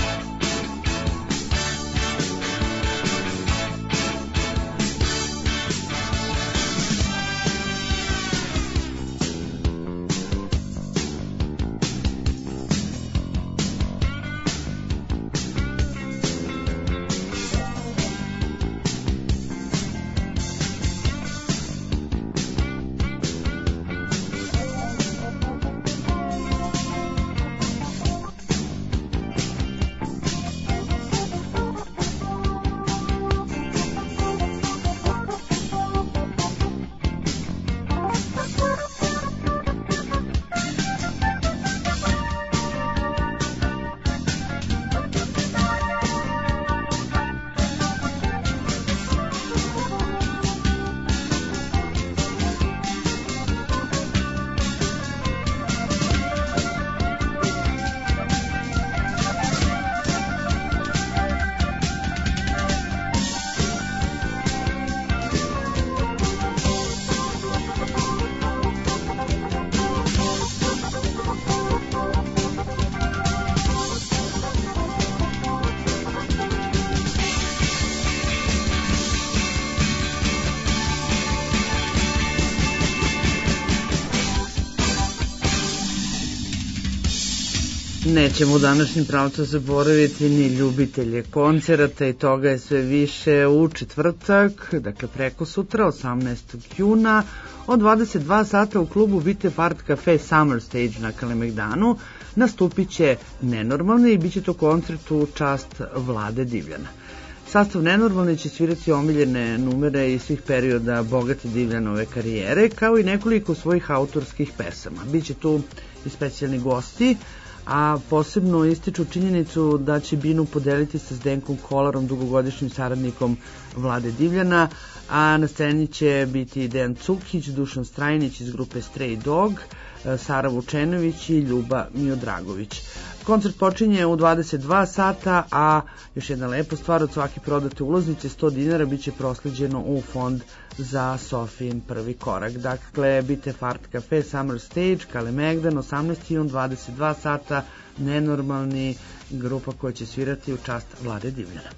Nećemo u današnjem pravcu zaboraviti ni ljubitelje koncerata i toga je sve više u četvrtak, dakle preko sutra, 18. juna, od 22 sata u klubu Vite Art Cafe Summer Stage na Kalemegdanu nastupit će Nenormalni i bit će to koncert u čast Vlade Divljana. Sastav Nenormalni će svirati omiljene numere iz svih perioda bogate Divljanove karijere, kao i nekoliko svojih autorskih pesama. Biće tu i specijalni gosti, a posebno ističu činjenicu da će binu podeliti sa Zdenkom Kolarom, dugogodišnjim saradnikom Vlade Divljana, a na sceni će biti Dejan Cukić, Dušan Strajnić iz grupe Stray Dog, Sara Vučenović i Ljuba Miodragović. Koncert počinje u 22 sata, a još jedna lepa stvar, od svake prodate ulaznice 100 dinara biće prosleđeno u fond za Sofijin prvi korak. Dakle, Bite Art Cafe Summer Stage, Kalemegdan, 18. jun, 22 sata, Nenormalni, grupa koja će svirati u čast Vlade Divljana.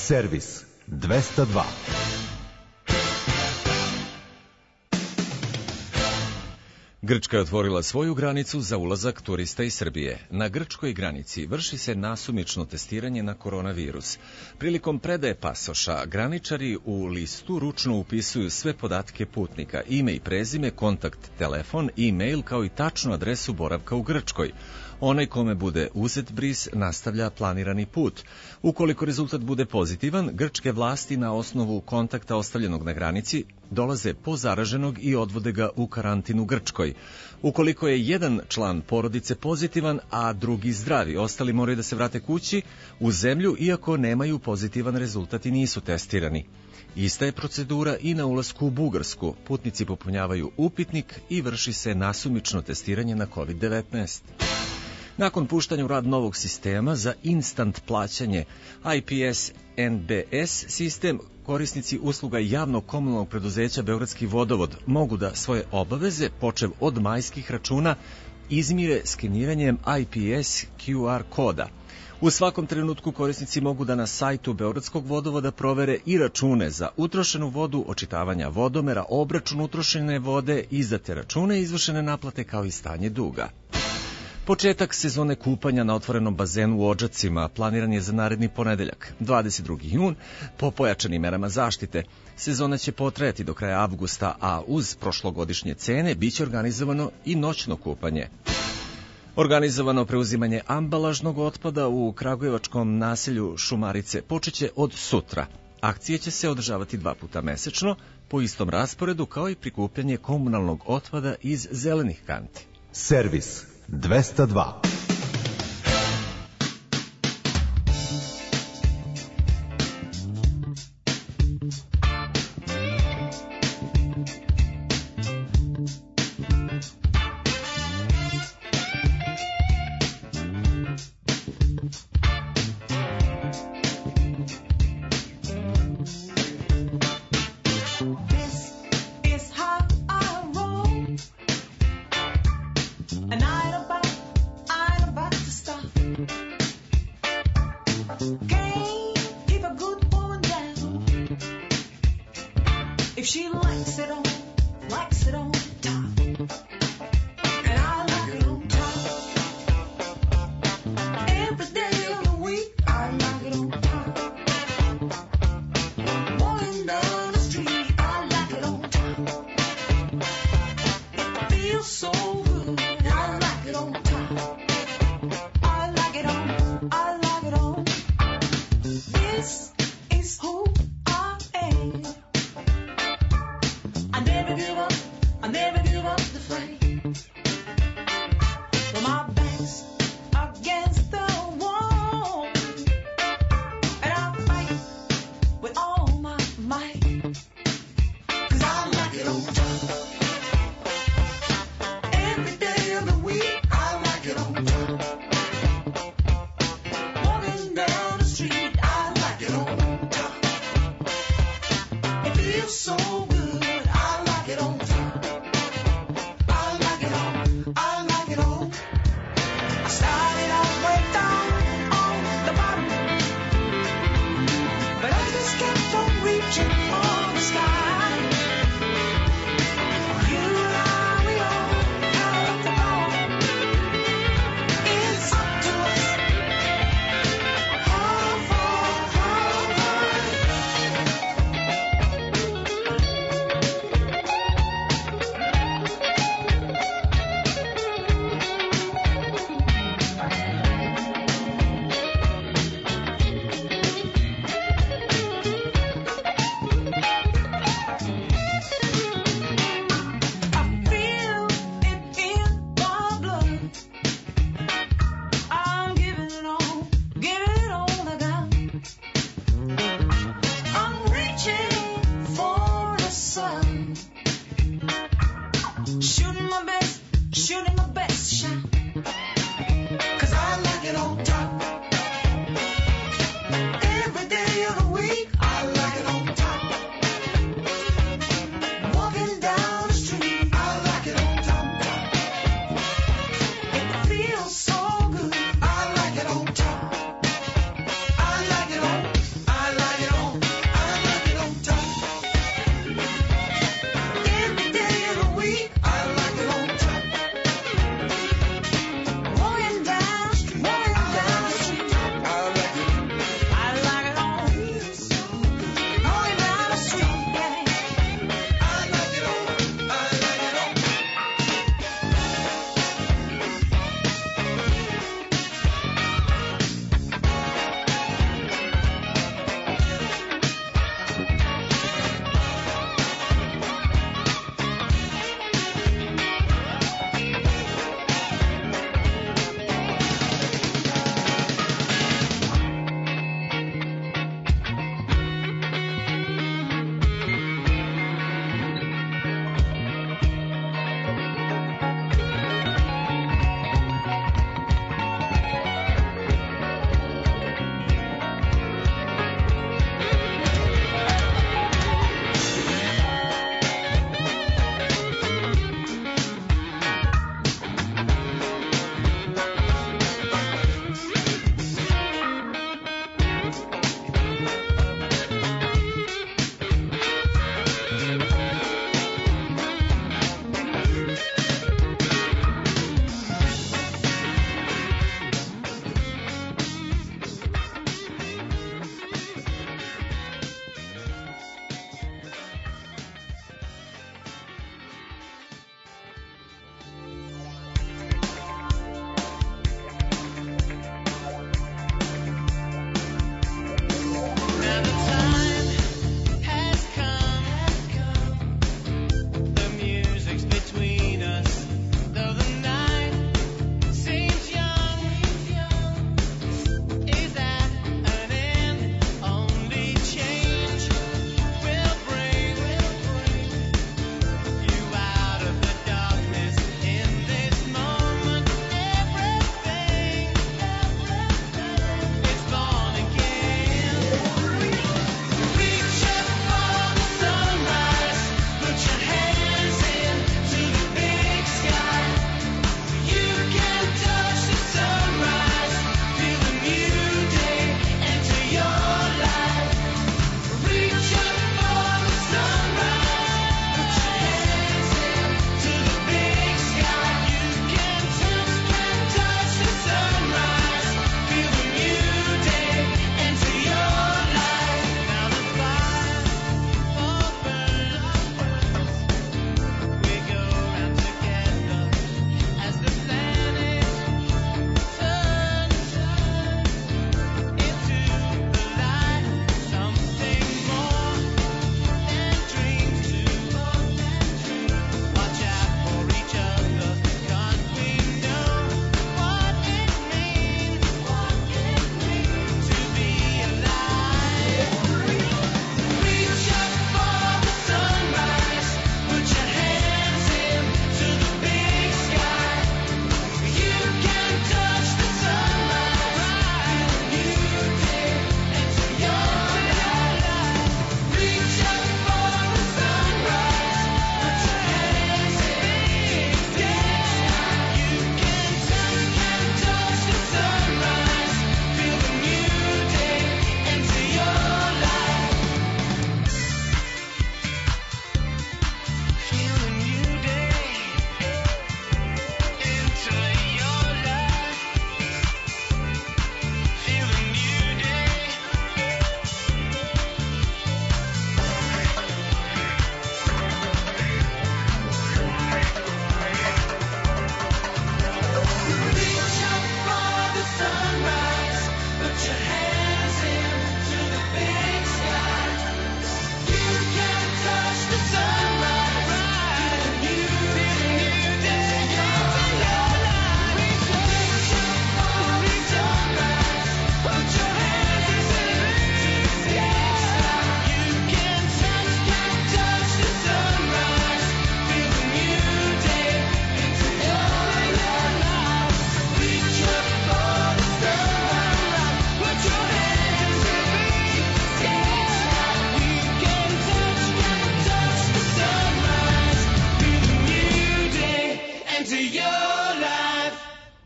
Servis 202. Grčka je otvorila svoju granicu za ulazak turista iz Srbije. Na grčkoj granici vrši se nasumično testiranje na koronavirus. Prilikom predaje pasoša, graničari u listu ručno upisuju sve podatke putnika, ime i prezime, kontakt, telefon, e-mail kao i tačnu adresu boravka u Grčkoj. Onaj kome bude uzet bris nastavlja planirani put. Ukoliko rezultat bude pozitivan, grčke vlasti na osnovu kontakta ostavljenog na granici dolaze po zaraženog i odvode ga u karantin u Grčkoj. Ukoliko je jedan član porodice pozitivan, a drugi zdravi, ostali moraju da se vrate kući u zemlju iako nemaju pozitivan rezultat i nisu testirani. Ista je procedura i na ulasku u Bugarsku. Putnici popunjavaju upitnik i vrši se nasumično testiranje na COVID-19. Nakon puštanja u rad novog sistema za instant plaćanje IPS NBS sistem, korisnici usluga javnog komunalnog preduzeća Beogradski vodovod mogu da svoje obaveze, počev od majskih računa, izmire skeniranjem IPS QR koda. U svakom trenutku korisnici mogu da na sajtu Beogradskog vodovoda provere i račune za utrošenu vodu, očitavanja vodomera, obračun utrošene vode, izdate račune i izvršene naplate kao i stanje duga. Početak sezone kupanja na otvorenom bazenu u Odžacima planiran je za naredni ponedeljak, 22. jun, po pojačanim merama zaštite. Sezona će potrajati do kraja avgusta, a uz prošlogodišnje cene biće organizovano i noćno kupanje. Organizovano preuzimanje ambalažnog otpada u kragujevačkom naselju Šumarice počeće od sutra. Akcije će se održavati 2 puta mesečno, po istom rasporedu kao i prikupljanje komunalnog otpada iz zelenih kanti. Servis 202.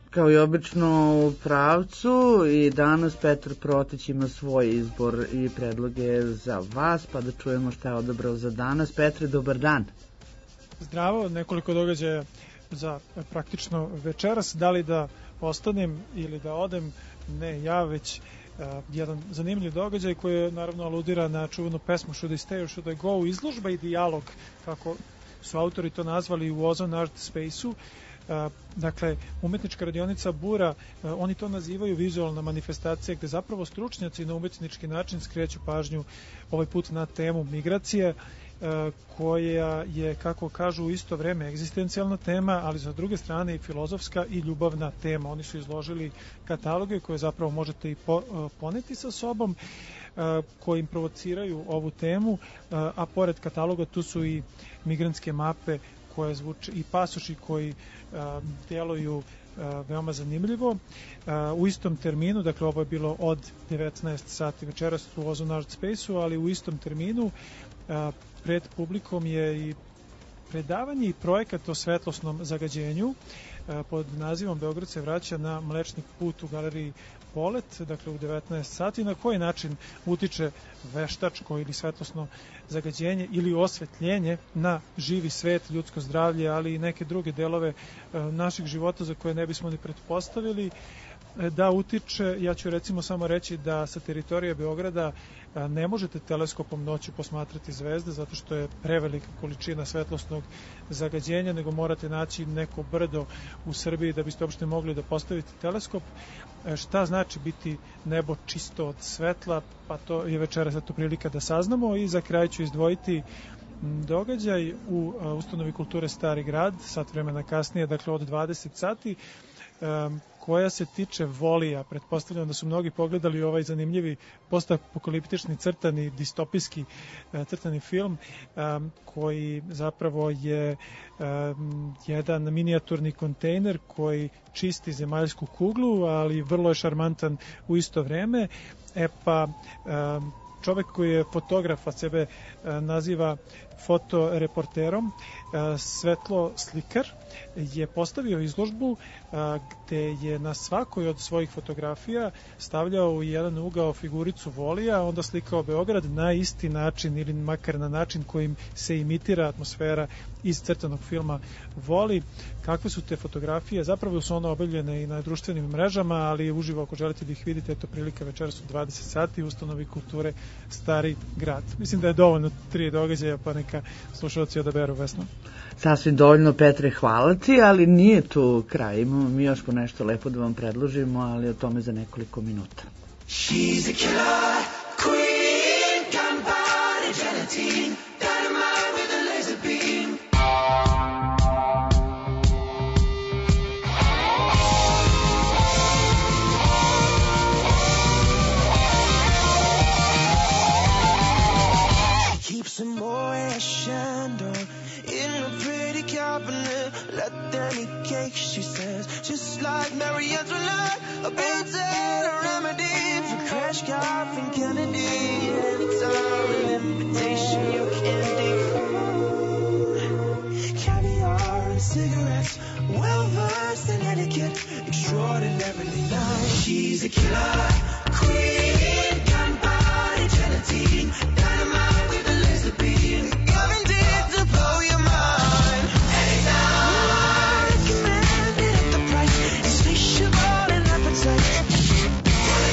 Kao i obično u pravcu i danas Petar Protić ima svoj izbor i predloge za vas, pa da čujemo šta je odabrao za danas. Petre, dobar dan. Zdravo, nekoliko događaja za praktično večeras, da li da ostanem ili da odem, ne ja, već jedan zanimljiv događaj koji naravno aludira na čuvenu pesmu Should I Stay or Should I Go, izložba i dijalog, kako su autori to nazvali u Ozone Art Space-u. Dakle, umetnička radionica Bura, oni to nazivaju vizualna manifestacija, gde zapravo stručnjaci na umetnički način skreću pažnju ovaj put na temu migracije, koja je, kako kažu, u isto vreme egzistencijalna tema, ali sa druge strane i filozofska i ljubavna tema. Oni su izložili kataloge koje zapravo možete i poneti sa sobom, koji im provociraju ovu temu, a pored kataloga tu su i migrantske mape koje zvuče i pasoši koji deluju veoma zanimljivo. U istom terminu, dakle ovo je bilo od 19 sati večeras u Ozone Art Space-u, ali u istom terminu pred publikom je i predavanje i projekat o svetlosnom zagađenju pod nazivom Beograd se vraća na Mlečni put u galeriji Polet, dakle u 19 sati. Na koji način utiče veštačko ili svetlosno zagađenje ili osvetljenje na živi svet, ljudsko zdravlje, ali i neke druge delove naših života za koje ne bismo ni pretpostavili da utiče. Ja ću recimo samo reći da sa teritorija Beograda ne možete teleskopom noću posmatrati zvezde zato što je prevelika količina svetlosnog zagađenja, nego morate naći neko brdo u Srbiji da biste uopšte mogli da postavite teleskop. Šta znači biti nebo čisto od svetla, pa to je večeras eto prilika da saznamo. I za kraj ću izdvojiti događaj u ustanovi kulture Stari grad, sat vremena kasnije, dakle od 20 sati, koja se tiče Volija. Pretpostavljam da su mnogi pogledali ovaj zanimljivi postapokaliptični crtani, distopijski crtani film, koji zapravo je jedan minijaturni kontejner koji čisti zemaljsku kuglu, ali vrlo je šarmantan u isto vreme. Pa čovek koji je fotograf, a sebe naziva fotoreporterom, svetlo slikar, je postavio izložbu gde je na svakoj od svojih fotografija stavljao u jedan ugao figuricu Volija, onda slikao Beograd na isti način ili makar na način kojim se imitira atmosfera iz crtanog filma Voli. Kakve su te fotografije? Zapravo su one objavljene i na društvenim mrežama, ali uživo ako želite da ih vidite, eto prilika večeras u 20 sati u ustanovi kulture Stari grad. Mislim da je dovoljno 3 događaja, pa neka slušalci odaberu, Vesno. Sasvim dovoljno, Petre, hvala ti, ali nije tu kraj. Imamo mi još po nešto lepo da vam predložimo, ali o tome za nekoliko minuta. She's a killer queen, gunpowder gelatine, dynamite with a laser beam. She keeps a Moet Chandon in a pretty cabinet. Let them eat cake, she says, just like Marie Antoinette. A painted a remedy for crash cough and Kennedy. Anytime an invitation you can decline. Caviar and cigarettes, well versed in etiquette, extraordinarily nice. She's a killer queen, gunpowder gelatine, dynamite with a laser beam, guaranteed to blow your mind. Anytime, recommended at the price, insatiable in appetite. Wanna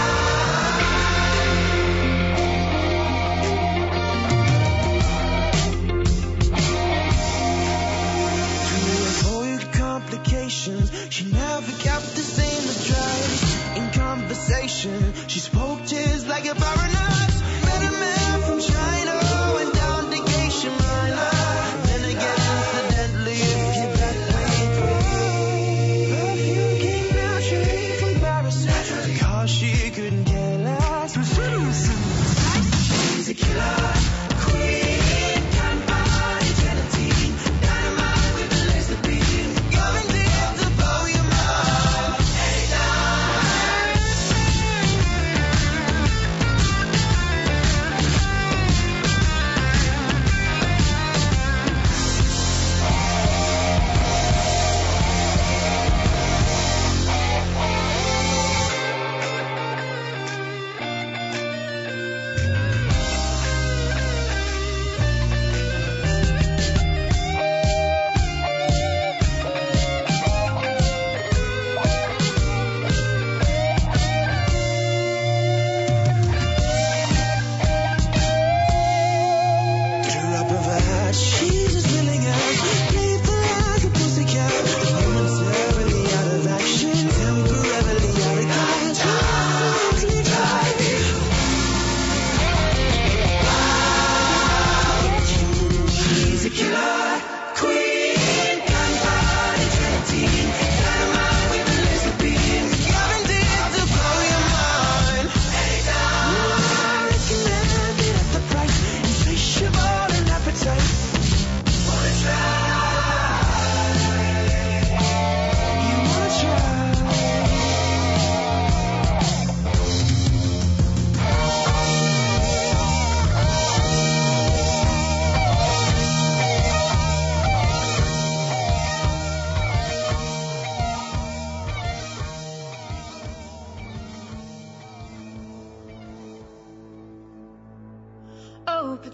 to avoid complications, she never kept the same address. In conversation, she spoke tears like a baroness. Met a man from China, went down to Geisha Minor. Then again, incidentally, if you're that way, perfume came naturally from Paris. Because she couldn't care less. She's a killer queen, gunpowder gelatine, dynamite with a laser beam, guaranteed to blow your mind. Anytime.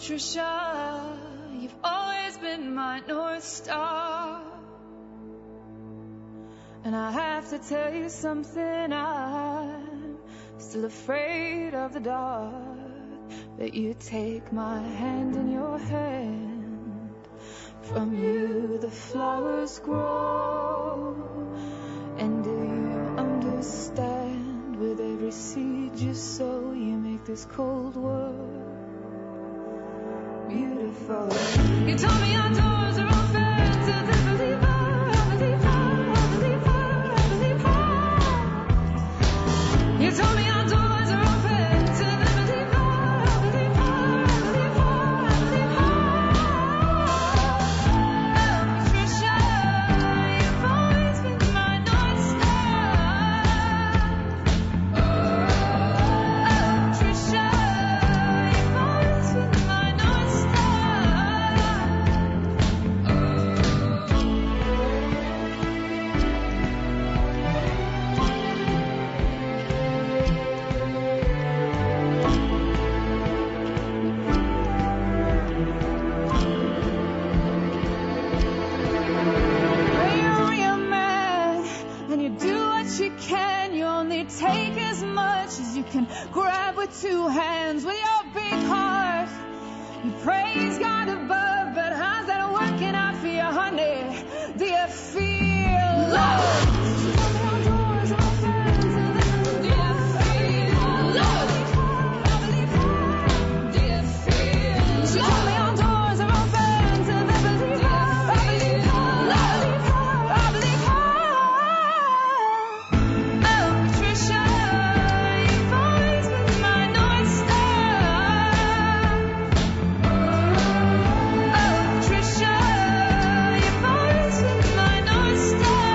Trisha, you've always been my North Star. And I have to tell you something, I'm still afraid of the dark. But you take my hand in your hand, from you the flowers grow. And do you understand, with every seed you sow, you make this cold world beautiful. You told me our doors are open to the believer, I believe I believe I believe I. You told me our doors are open to the believer, I believe I believe I believe I. Oh, Trisha, you've always been my North Star. Oh, Trisha, you've always been my North Star. You're a real man, and you do what you can. You only take as much as you can grab with two hands. With your big heart, you praise God above, but how's that working out for you, honey? Do you feel love? Do you feel love? Do you feel she told me our doors are open to the believer. I believe love. I believe oh, Trisha, you've always been my North Star. Oh, Trisha, you've always been my North Star.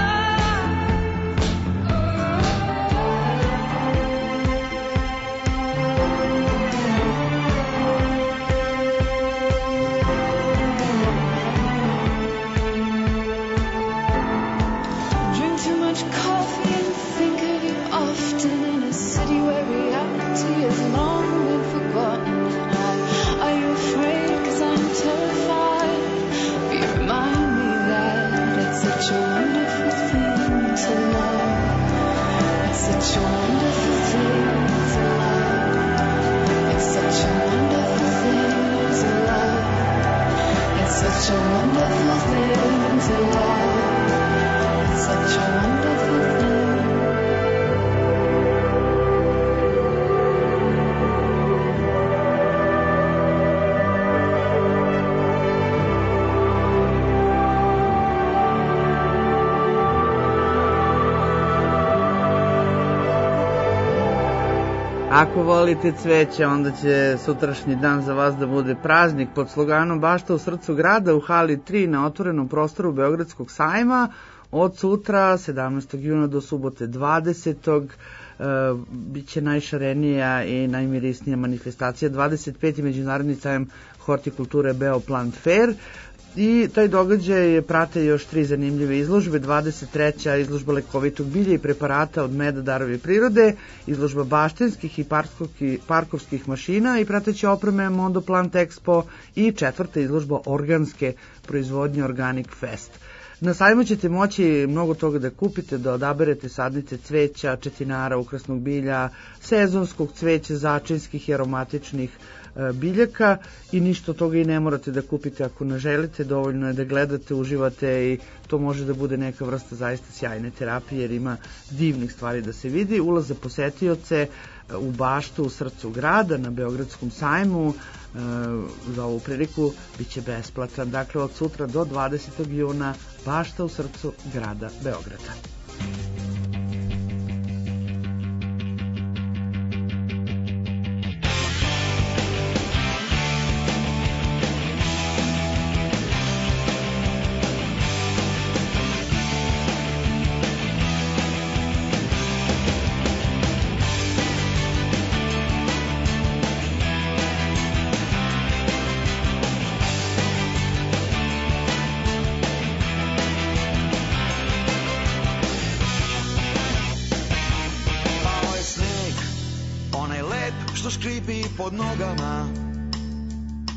Drink too much coffee and think of you often, in a city where reality has long been forgotten. Are you afraid? 'Cause I'm terrified. But you remind me that it's such a wonderful thing to love. It's such a wonderful thing to love. It's such a wonderful thing to love. It's such a wonderful thing to love. It's such a wonderful thing. Ako volite cveće, onda će sutrašnji dan za vas da bude praznik pod sloganom Bašta u srcu grada u hali 3 na otvorenom prostoru Beogradskog sajma od sutra 17. juna do subote 20. Biće najšarenija i najmirisnija manifestacija 25. međunarodni sajam hortikulture Beoplant Fair. I taj događaj prate još 3 zanimljive izložbe. 23. izložba lekovitog bilja i preparata od meda darove prirode, izložba baštenskih i parkovskih mašina i prateće opreme Mondo Plant Expo i 4. izložba organske proizvodnje Organic Fest. Na sajmu ćete moći mnogo toga da kupite, da odaberete sadnice cveća, četinara, ukrasnog bilja, sezonskog cveća, začinskih i aromatičnih biljaka i ništa od toga i ne morate da kupite ako ne želite, dovoljno je da gledate, uživate i to može da bude neka vrsta zaista sjajne terapije jer ima divnih stvari da se vidi. Ulaz za posetioce u baštu u srcu grada na Beogradskom sajmu za ovu priliku biće besplatan. Dakle, od sutra do 20. juna bašta u srcu grada Beograda. Pod nogama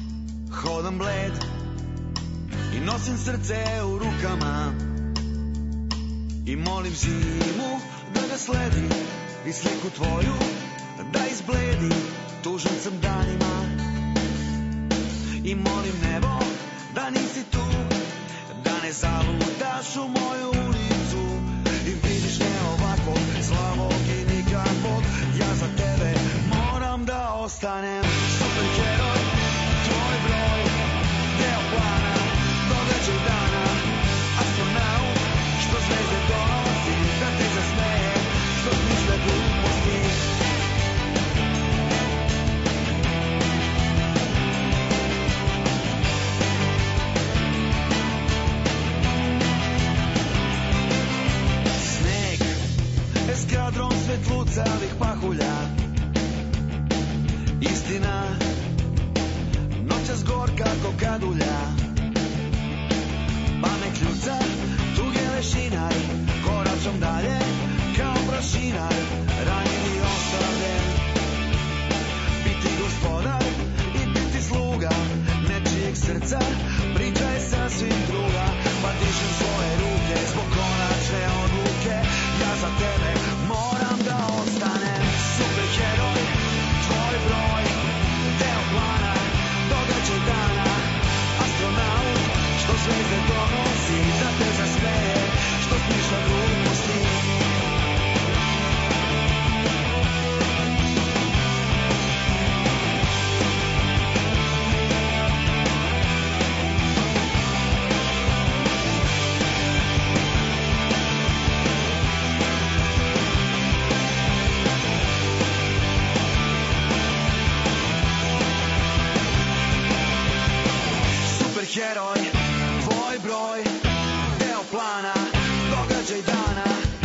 hodam bled i nosim srce u rukama i molim zimu da ga sledi i sliku tvoju da izbledi, tužan sam danima i molim nebo da nisi tu, da ne zalutaš u moju ulicu i vidiš me ovako slavog i nikakvog, ja za tebe moram da ostanem superheroj, tvoj broj, deo plana, događaj dana, astronaut, što zvezde donosi, da te zasmeje, što smisle gluposti. Sneg, eskadron svetlucavih pahulja, istina, noćas gorka ko kadulja, pamet kljuca, tuge lešinar, koračom dalje, kao prašinar, ranjen i ostavljen. Biti gospodar i biti sluga nečijeg srca, priča je sasvim druga, pa dižem svoje ruke zbog konačne odluke, ja za tebe moram da ostanem superheroj, tvoj broj, deo plana, događaj dana, astronaut, što zvezde donosi, da te zasmeje, što smišlja gluposti. Superheroj, tvoj broj, deo plana, događaj dana.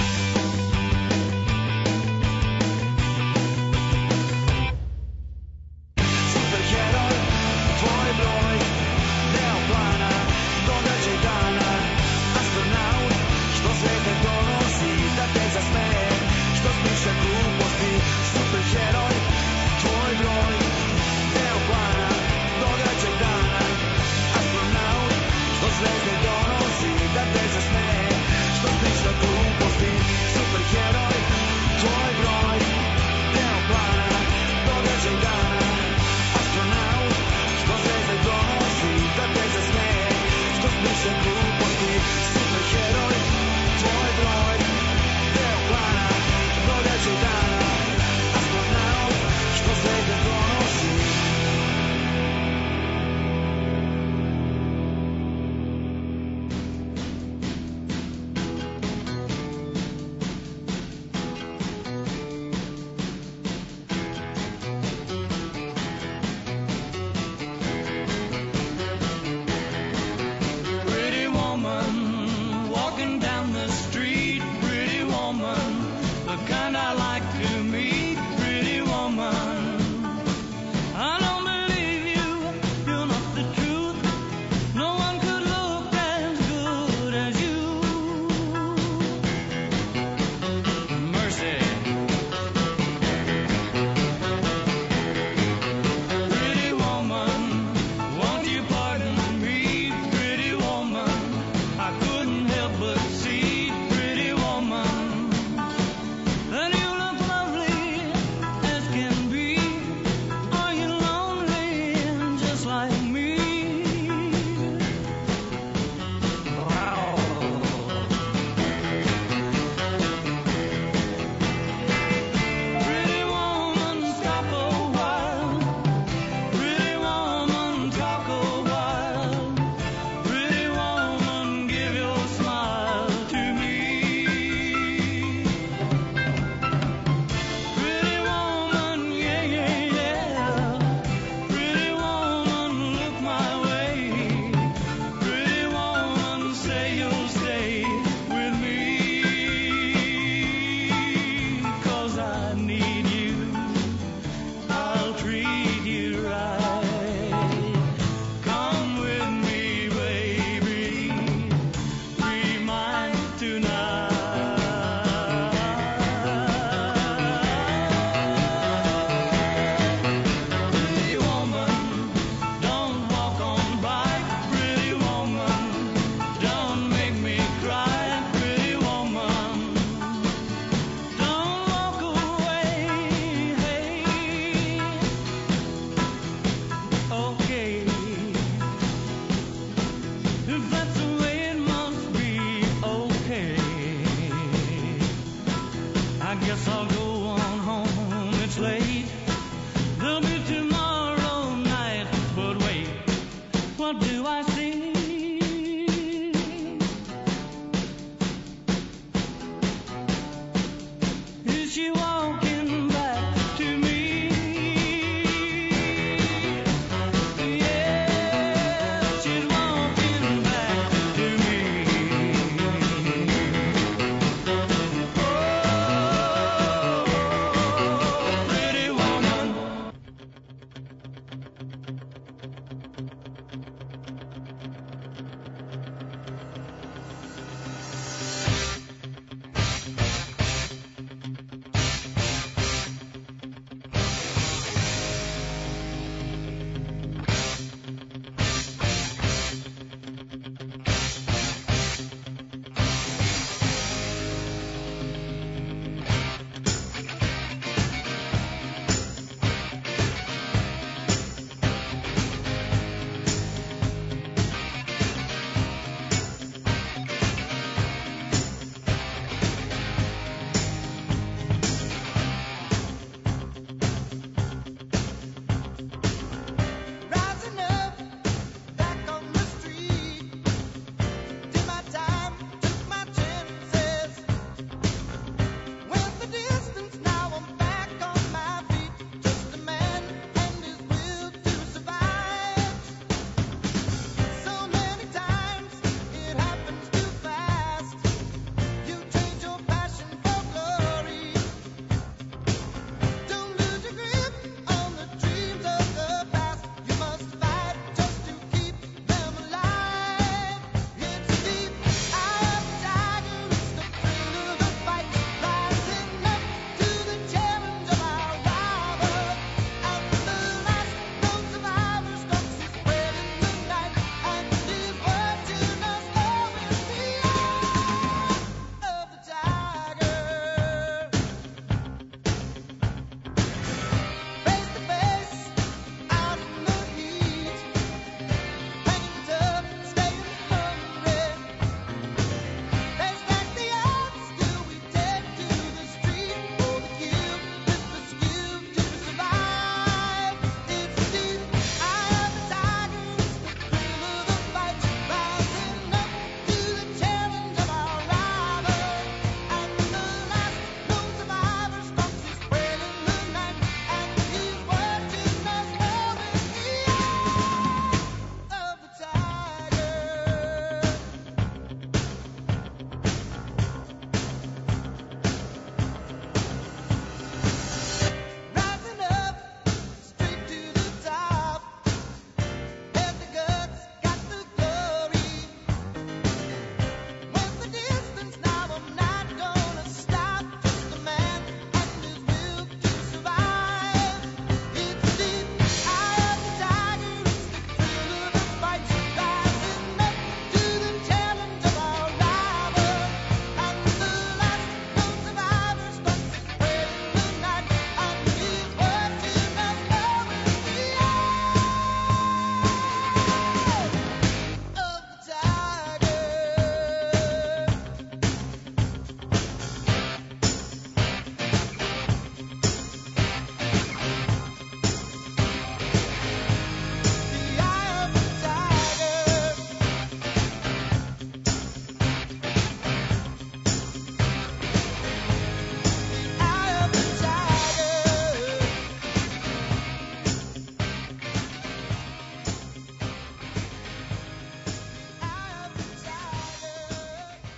Superheroj, tvoj broj, deo plana, događaj dana. Astronaut, što zvezde donosi, da te zasmeje, što smišlja gluposti. Superheroj, tvoj broj, deo plana, događaj dana. Astronaut, što zvezde donosi, da te zasmeje, što smišlja gluposti. Superheroj, tvoj broj, deo plana, događaj dana. Astronaut, što zvezde donosi, da te zasmeje, što smišlja gluposti. Superheroj, tvoj broj, deo plana, događaj dana. Astronaut, što zvezde donosi.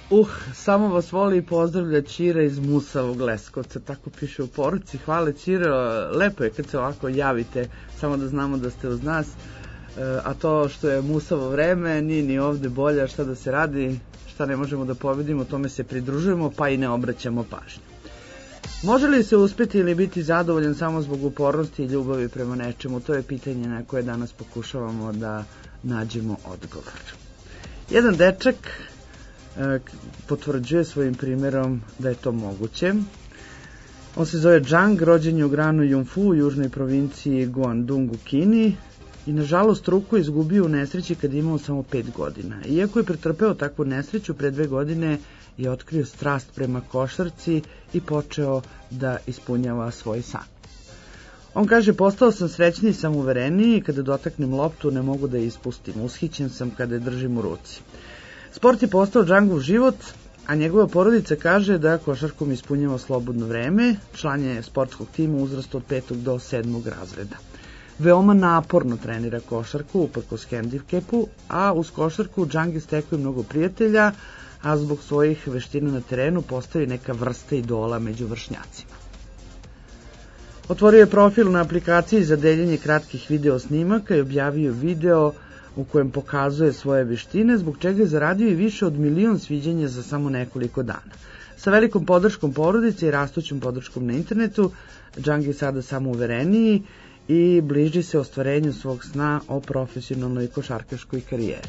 Samo vas voli i pozdravlja Ćira iz Musavog Leskovca, tako piše u poruci. Hvala Ćira, lepo je kad se ovako javite, samo da znamo da ste uz nas, a to što je Musavo vreme, nije ni ovde bolja, šta da se radi, šta ne možemo da pobedimo, tome se pridružujemo, pa i ne obraćamo pažnju. Može li se uspeti ili biti zadovoljan samo zbog upornosti i ljubavi prema nečemu? To je pitanje na koje danas pokušavamo da nađemo odgovor. Jedan dečak potvrđuje svojim primjerom da je to moguće. On se zove Zhang, rođen je u granu Yunfu u južnoj provinciji Guangdong u Kini i nažalost ruku je izgubio u nesreći kad je imao samo 5 godina. Iako je pretrpeo takvu nesreću, pre 2 godine je otkrio strast prema košarci i počeo da ispunjava svoj san. On kaže, postao sam srećniji i samouvereniji, kada dotaknem loptu ne mogu da je ispustim, ushićen sam kada je držim u ruci. Sport je postao Zhangov život, a njegova porodica kaže da košarkom ispunjava slobodno vreme, član je sportskog tima uzrasta od 5. do 7. razreda. Veoma naporno trenira košarku, uprkos hendikepu, a uz košarku Zhang je stekao mnogo prijatelja, a zbog svojih veština na terenu postavi neka vrsta idola među vršnjacima. Otvorio je profil na aplikaciji za deljenje kratkih video snimaka i objavio video u kojem pokazuje svoje veštine, zbog čega je zaradio i više od 1 milion sviđanja za samo nekoliko dana. Sa velikom podrškom porodice i rastućom podrškom na internetu, Zhang je sada samouvereniji i bliži se ostvarenju svog sna o profesionalnoj košarkaškoj karijeri.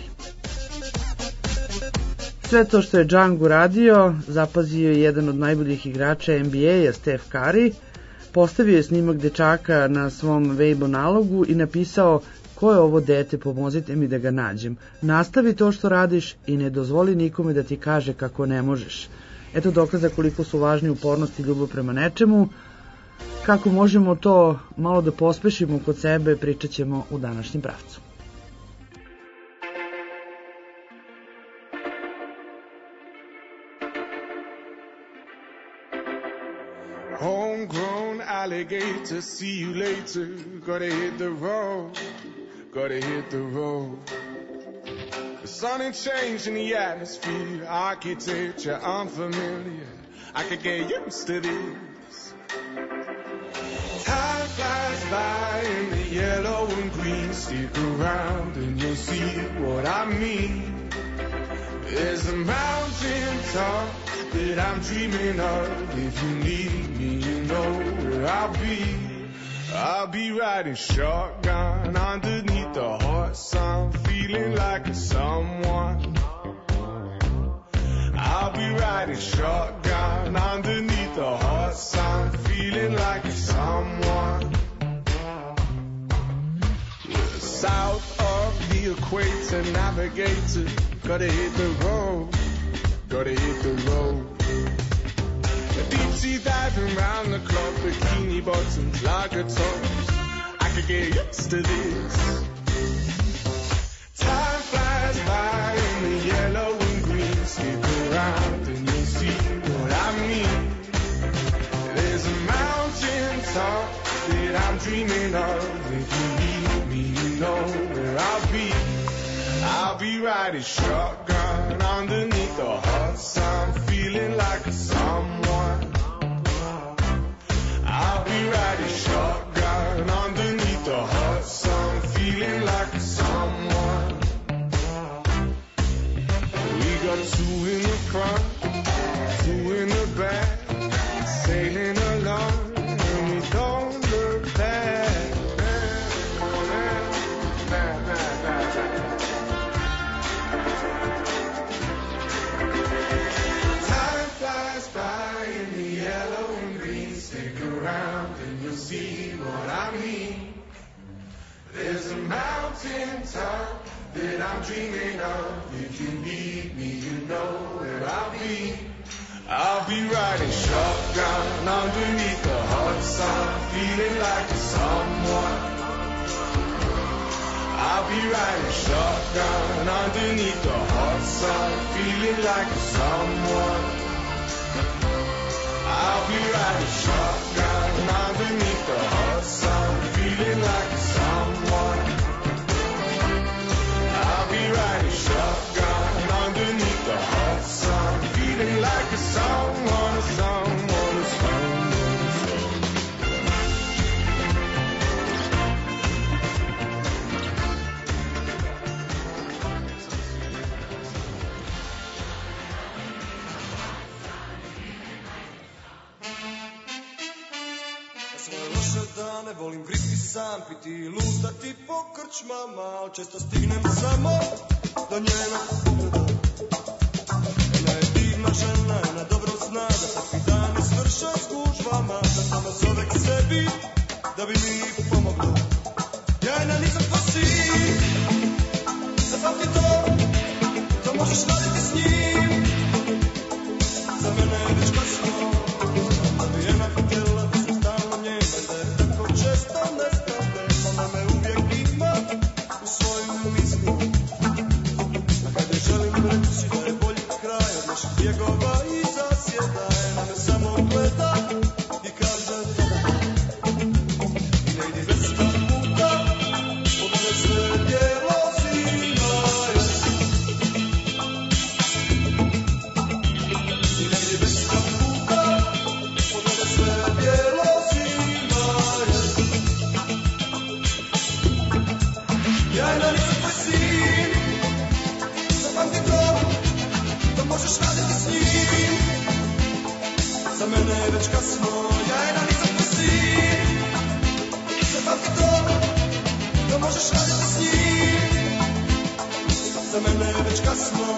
Sve to što je Zhang uradio, zapazio je jedan od najboljih igrača NBA-a, Steph Curry, postavio je snimak dečaka na svom Weibo nalogu i napisao: ko je ovo dete, pomozite mi da ga nađem. Nastavi to što radiš i ne dozvoli nikome da ti kaže kako ne možeš. Eto dokaza koliko su važni upornost i ljubav prema nečemu. Kako možemo to malo da pospešimo kod sebe, pričat ćemo u današnjem pravcu. Homegrown alligator, see you later. Gotta hit the road, gotta hit the road. The sun ain't changing the atmosphere, architecture unfamiliar. I could get used to this. Time flies by in the yellow and green. Stick around and you'll see what I mean. There's a mountain top that I'm dreaming of. If you need me, you know where I'll be. I'll be riding shotgun underneath the hot sun, feeling like a someone. I'll be riding shotgun underneath the hot sun, feeling like a someone. South of the equator, navigator, gotta hit the road, gotta hit the road. Deep sea diving round the clock, bikini bottoms, lager tops. I could get used to this. Time flies by in the yellow and green. Stick around and you'll see what I mean. There's a mountain top that I'm dreaming of. If you need me, you know where I'll be. I'll be riding shotgun underneath the hot sun, feeling like a someone. I'll be riding shotgun underneath the hot sun, feeling like a someone. We got 2 in the front, 2 in the back, sailing along and we don't look back. Time flies by in the yellow and green. Stick around and you'll see what I mean. There's a mountain top that I'm dreaming of. If you need me, you know where I'll be. I'll be riding shotgun underneath the hot sun, feeling like a someone. I'll be riding shotgun underneath the hot sun, feeling like a someone. I'll be riding shotgun underneath the hot sun, feeling like a someone. I'll be riding shotgun underneath the hot sun, loše dane, volim griti sam, piti i lutati po krčmama, al često stignem samo do njenog pogleda. Ona je divna žena, ona dobro zna da takvi dani svrše s gužvama, da samo zove k sebi, da bi mi pomogla. Jajna nisam tvoj sin, zapamti to možeš raditi s njim. Za mene je već kasno, da bi jedna htjela da sam stalno njena, da je tako često nestane, ona me uvijek ima u svojim mislima. A kad je želim reći da je bolji kraj od naših bjegova i zasjeda, ona me samo gleda i kaže da. I ne idi bez puta, pogledaj sve bijelo zima je. I ne idi bez puta, pogledaj sve bijelo zima je. Jajna nisam tvoj sin, zapamti to možeš raditi s njim. Za mene je već kasno, jajna nisam tvoj sin, zapamti to možeš raditi s njim. Za mene je već kasno.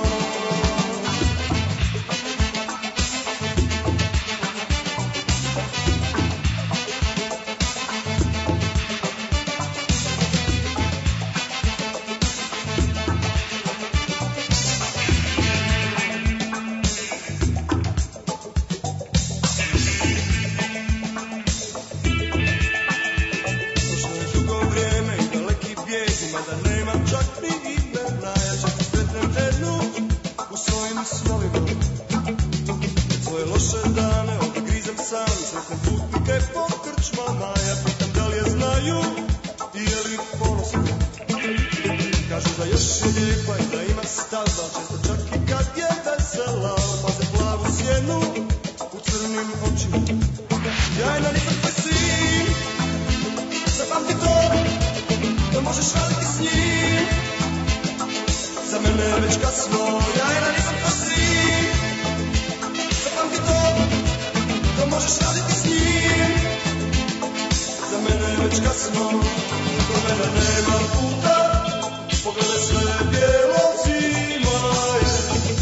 Prošlo je dugo vrijeme i daleki bijeg, mada nemam čak ni imena, ja čak sretnem jednu u svojim snovima. Svoje loše dane ovdje grizem sam i sretnem putnike po krčmama, ja pitam da li je znaju i je li ponosna. Kažu da još je lijepa i da ima stav, da često čak i kad je vesela, paze plavu sjenu u crnim očima. Jajna nisam tvoj sin, zapamti to možeš raditi s njim. Za mene je već kasno, jajna nisam tvoj sin, zapamti to možeš raditi s njim. Za mene je već kasno, do mene nema puta, pogledaj sve bijelo zima je.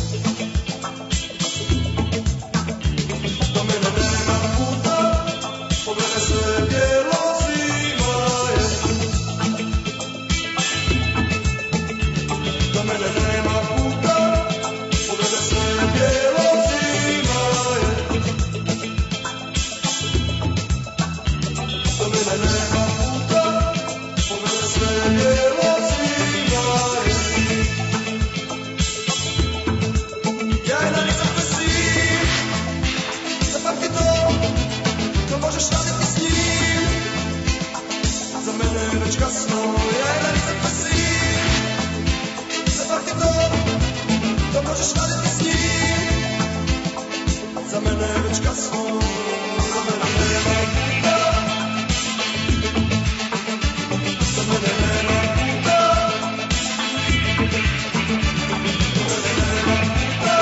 Do mene nema puta, pogledaj sve bijelo zima je. Do mene nema puta, pogledaj sve bijelo zima je. Do mene nema puta, pogledaj sve bijelo zima je. Jajna nisam tvoj sin, zapamti to možeš raditi s njim. Za mene je već kasno, jajna nisam tvoj sin, zapamti to možeš raditi s njim. Za mene je već kasno, za mene nema puta, za mene nema puta, za mene nema puta,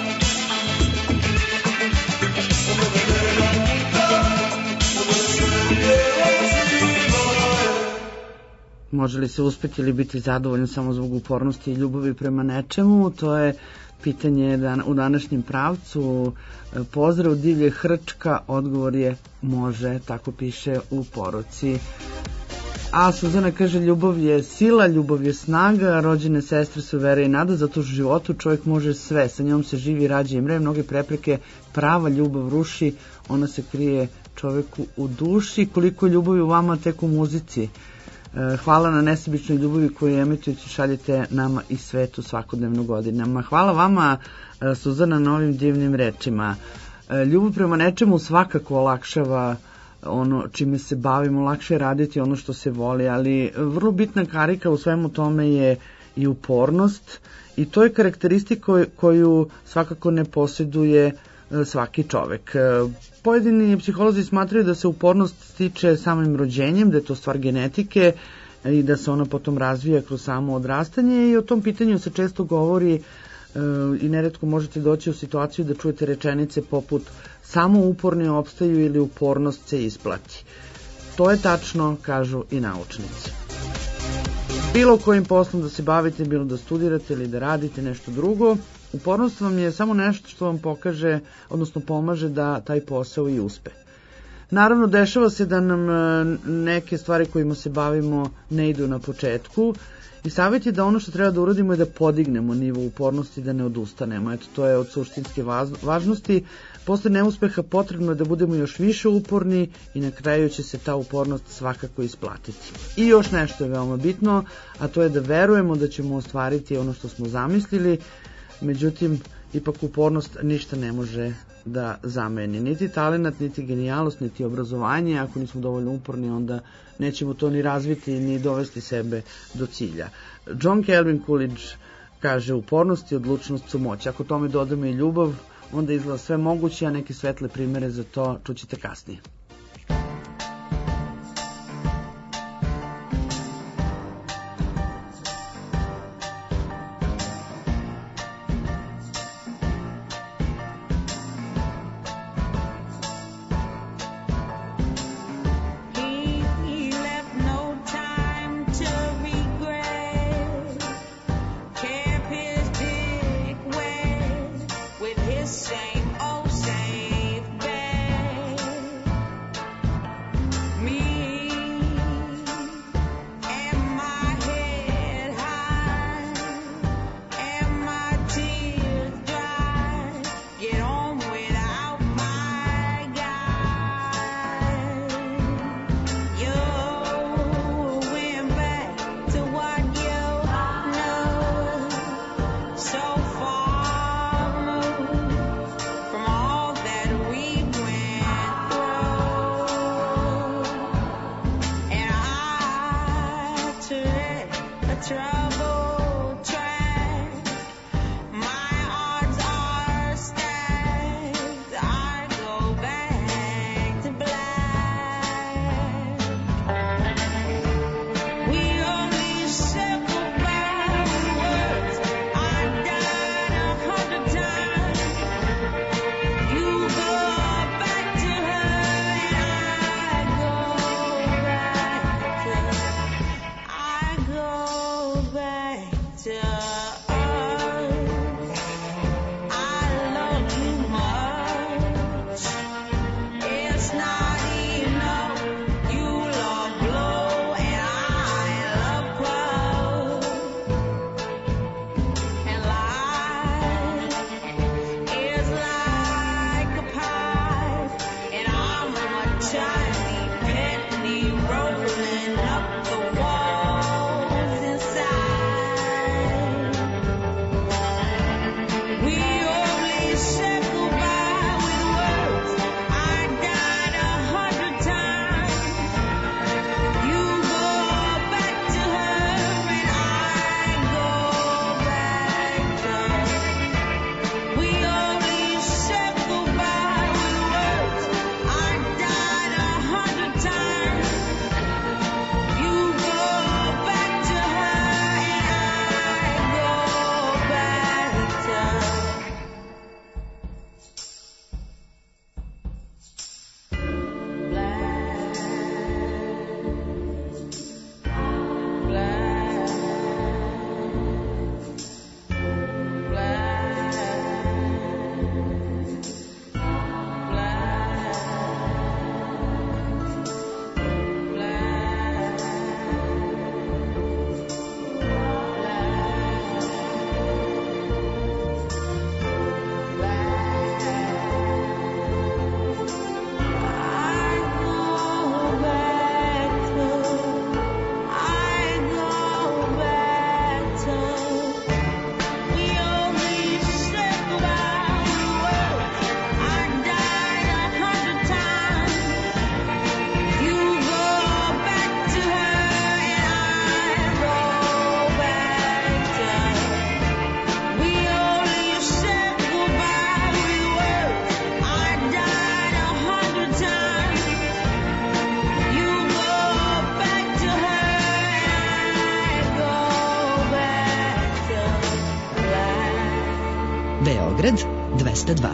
za mene nema puta, pogledaj sve bijelo zima je. Može li se uspeti ili biti zadovoljan samo zbog upornosti i ljubavi prema nečemu? To je pitanje u današnjem pravcu. Pozdrav divlje Hrčka, odgovor je može, tako piše u poruci. A Suzana kaže, ljubav je sila, ljubav je snaga, rođene sestre su vera i nada, zato u životu čovjek može sve, sa njom se živi, rađa i mre, mnoge prepreke prava ljubav ruši, ona se krije čovjeku u duši. Koliko je ljubavi u vama, tek u muzici. Hvala na nesebičnoj ljubavi koju emitujući šaljete nama i svetu svakodnevno godinama. Hvala vama, Suzana, na ovim divnim rečima. Ljubav prema nečemu svakako olakšava ono čime se bavimo, lakše je raditi ono što se voli, ali vrlo bitna karika u svemu tome je i upornost i to je karakteristika koju svakako ne posjeduje svaki čovek. Pojedini psiholozi smatraju da se upornost stiče samim rođenjem, da je to stvar genetike i da se ona potom razvija kroz samo odrastanje i o tom pitanju se često govori i neretko možete doći u situaciju da čujete rečenice poput samo uporni opstaju ili upornost se isplati. To je tačno, kažu i naučnici. Bilo kojim poslom da se bavite, bilo da studirate ili da radite nešto drugo, upornost vam je samo nešto što vam pokaže, odnosno pomaže da taj posao i uspe. Naravno, dešava se da nam neke stvari kojima se bavimo ne idu na početku i savjet je da ono što treba da uradimo je da podignemo nivo upornosti, da ne odustanemo. Eto, to je od suštinske važnosti. Posle neuspeha potrebno je da budemo još više uporni i na kraju će se ta upornost svakako isplatiti. I još nešto je veoma bitno, a to je da verujemo da ćemo ostvariti ono što smo zamislili, međutim, ipak upornost ništa ne može da zameni. Niti talenat, niti genijalnost, niti obrazovanje. Ako nismo dovoljno uporni, onda nećemo to ni razviti, ni dovesti sebe do cilja. John Calvin Coolidge kaže, upornost i odlučnost su moć. Ako tome dodamo i ljubav, onda izgleda sve moguće, a neke svetle primere za to čućete kasnije. Same old safe bed. Beograd 202.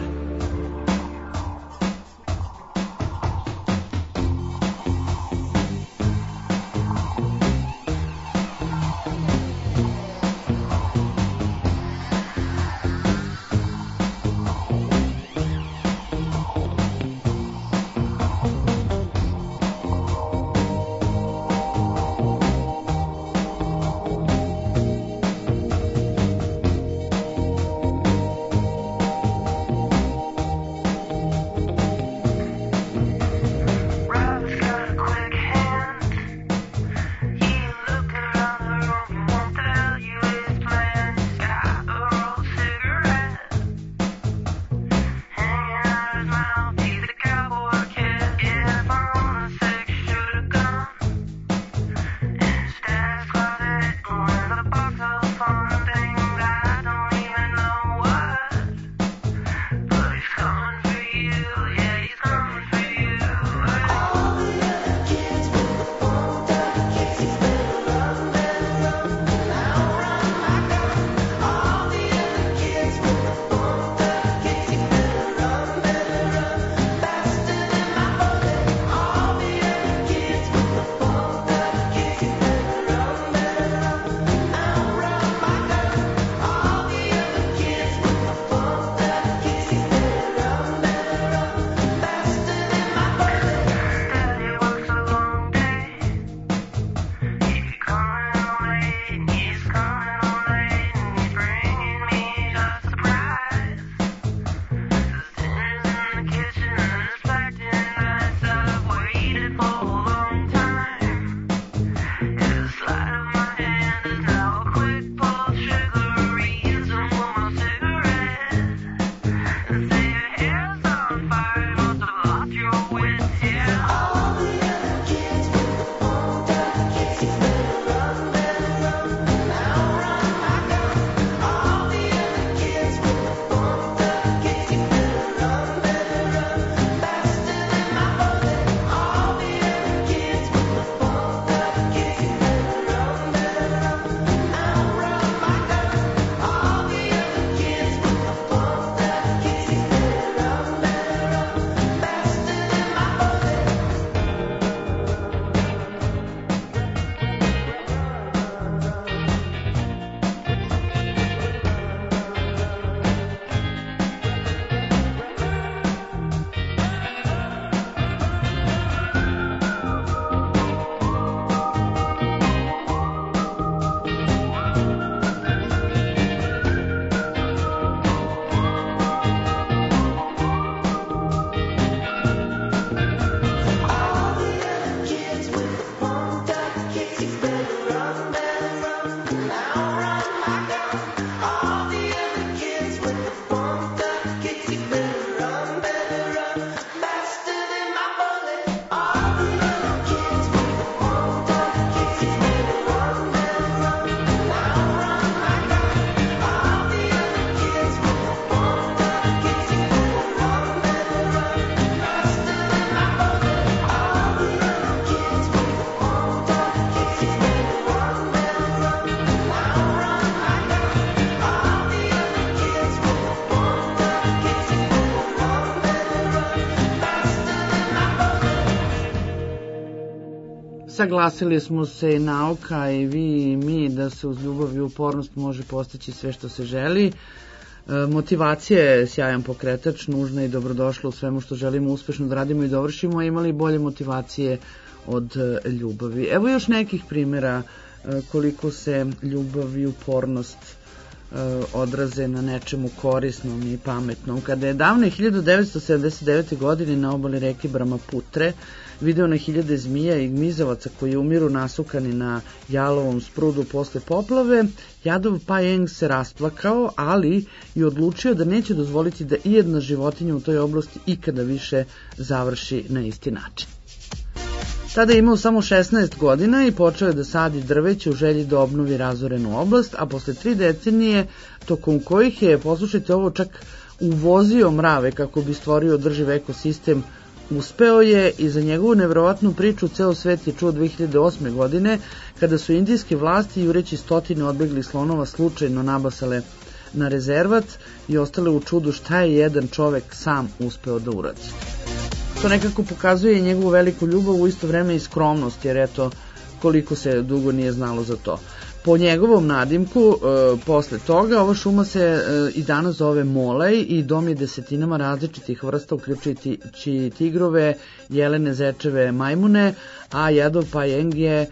Saglasili smo se i nauka i vi i mi da se uz ljubav i upornost može postići sve što se želi. Motivacija je sjajan pokretač, nužna i dobrodošla u svemu što želimo uspešno da radimo i dovršimo, a imali bolje motivacije od ljubavi. Evo još nekih primjera koliko se ljubav i upornost odraze na nečemu korisnom i pametnom. Kada je davne 1979. godine na obali reke Brahmaputre video na hiljade zmija i gmizavaca koji umiru nasukani na jalovom sprudu posle poplave, Jadov Pajeng se rasplakao, ali i odlučio da neće dozvoliti da ijedna životinja u toj oblasti ikada više završi na isti način. Tada je imao samo 16 godina i počeo je da sadi drveće u želji da obnovi razorenu oblast, a posle 3 decenije, tokom kojih je, poslušajte ovo, čak uvozio mrave kako bi stvorio održiv ekosistem, uspeo je i za njegovu neverovatnu priču ceo svet je čuo 2008. godine, kada su indijske vlasti, jureći stotine odbeglih slonova, slučajno nabasale na rezervat i ostale u čudu šta je jedan čovek sam uspeo da uradi. To nekako pokazuje i njegovu veliku ljubav, u isto vreme i skromnost, jer eto koliko se dugo nije znalo za to. Po njegovom nadimku, posle toga, ova šuma se i danas zove Molaj i dom je desetinama različitih vrsta, uključujući tigrove, jelene, zečeve, majmune, a Jadov Pajeng je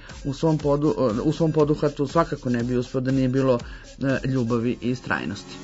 u svom poduhvatu svakako ne bi uspeo da nije bilo ljubavi i istrajnosti.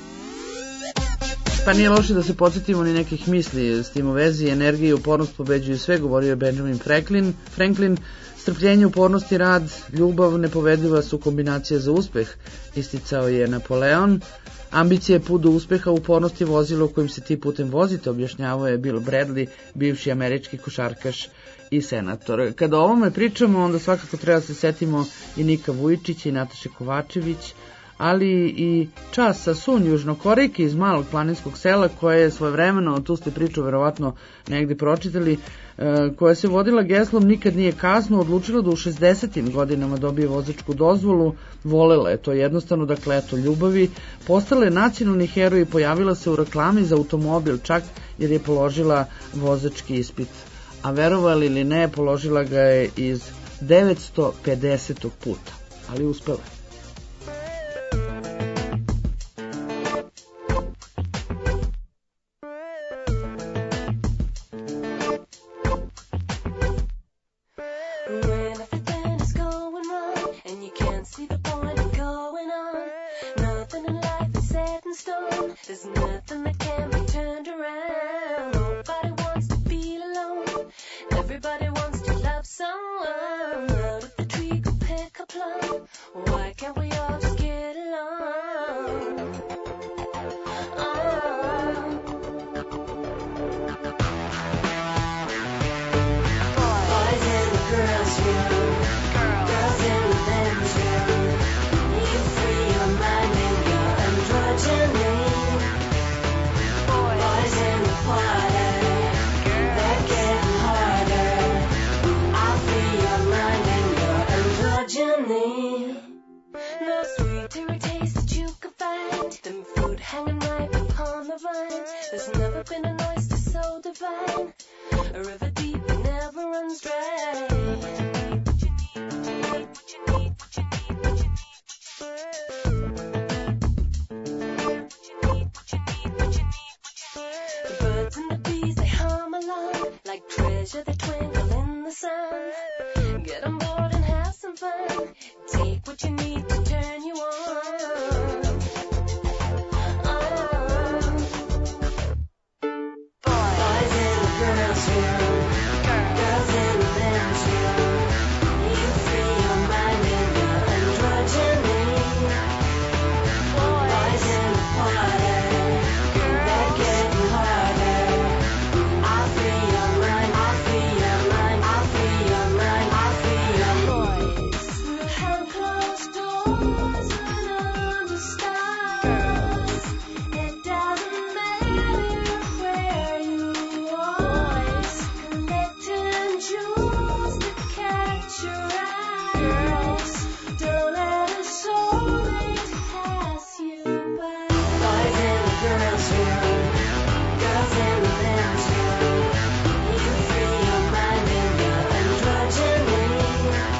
Pa nije loše da se podsjetimo ni nekih misli s tim u vezi. Energija i upornost pobeđuju sve, govorio je Benjamin Franklin. Strpljenje, upornost i rad, ljubav nepovedljiva su kombinacija za uspeh, isticao je Napoleon. Ambicija je put do uspeha, upornost je vozilo kojim se ti putem vozite, objašnjavao je Bill Bradley, bivši američki košarkaš i senator. Kada o ovome pričamo, onda svakako treba se setimo i Nika Vujčića i Nataše Kovačević, ali i Časa Sun, Južnokorejke iz malog planinskog sela, koja je svojevremeno, tu ste priču verovatno negde pročitali, koja se vodila geslom nikad nije kasno, odlučila da u 60. godinama dobije vozačku dozvolu, volela je to jednostavno, dakle eto ljubavi, postala je nacionalni heroj i pojavila se u reklami za automobil čak jer je položila vozački ispit. A verovali ili ne, položila ga je iz 950. puta, ali uspela je. There's nothing that can be turned around. Nobody wants to be alone. Everybody wants to love someone. Out of the tree could pick a plum. Why can't we all just get along? Boys in the girls' room, girls in the men's room. You free your mind and your androgyny. No sweeter taste that you can find than fruit hanging ripe upon the vine. There's never been an oyster so divine, a river deep that never runs dry. The birds and the bees, they hum along like treasure that twinkle in the sun. Get on board and have some fun. Take what you need to turn you on. Boys in the girls' room, girls in the men's room. You free your mind and your androgyny. Boys in the party, they're getting harder. I'll free your mind, I'll free your mind, I'll free your mind, I'll free your boys. Behind closed doors and under stars, it doesn't matter where you are. Collecting jewels to catch your eyes. Don't let a soulmate pass you by. Boys in the girls' room, girls in the men's room. You free your mind and your androgyny.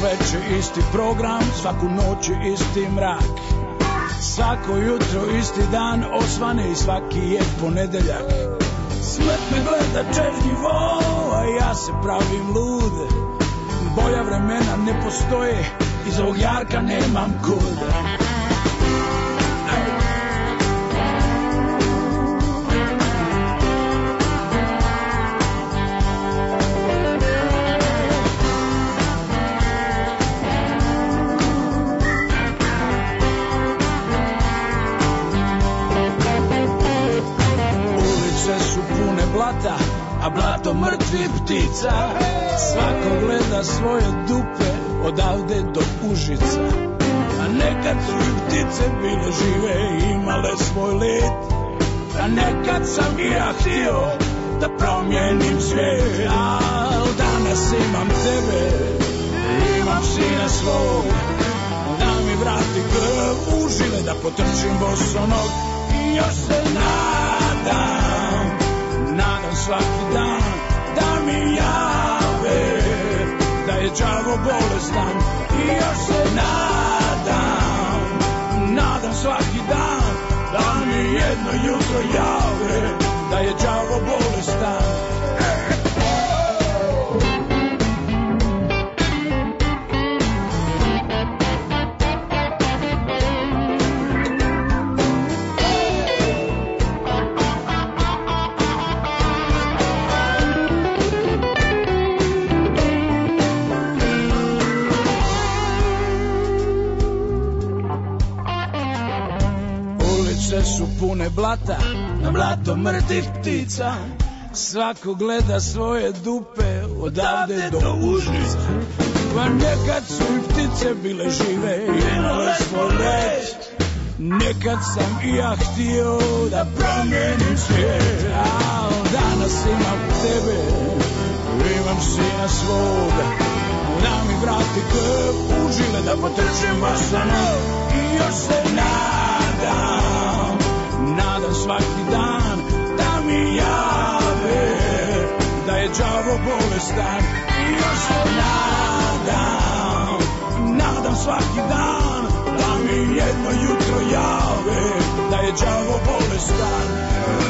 veče isti program, svaku noć isti mrak. Svako jutro isti dan osvane i svaki je ponedeljak. Smrt me gleda čežnjivo, a ja se pravim lud. Bolja vremena ne postoje, iz ovog jarka nemam kud. A blato mrtvih ptica, svako gleda svoje dupe odavde do Užica. A nekad su i ptice bile žive i imale svoj let, a nekad sam i ja htio da promijenim svijet. Al danas imam tebe, imam sina svog, da mi vrati krv u žile, da potrčim bosonog i još se nadam. Nadam svaki dan da mi jave da je đavo bolestan i još se nadam. Nadam svaki dan da mi jedno jutro jave da je đavo bolestan. Su pune blata, na blato mrtvih ptica, svako gleda svoje dupe odavde do Užica. Pa nekad su i ptice bile žive i imale svoj let, nekad sam i ja htio da promijenim svijet. A danas imam tebe, imam sina svoga, da mi vrati krv u žile, da potrčim bosonog i još se nadam. Nadam svaki dan da mi jave da je đavo bolestan i još se nadam. Nadam svaki dan da mi jedno jutro jave da je đavo bolestan.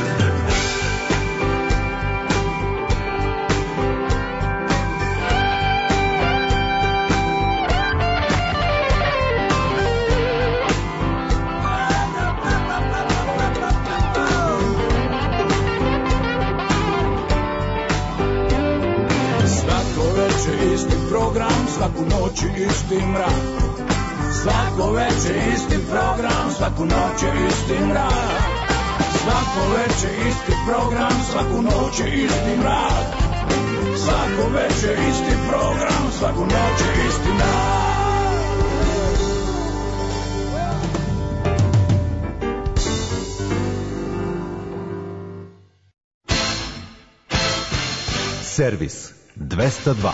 Isti program, svaku noć isti mrak. Svako veče isti program, svaku noć isti mrak. Svako veče isti program, svaku noć isti mrak. Svako veče isti program, svaku noć isti mrak. Servis 202.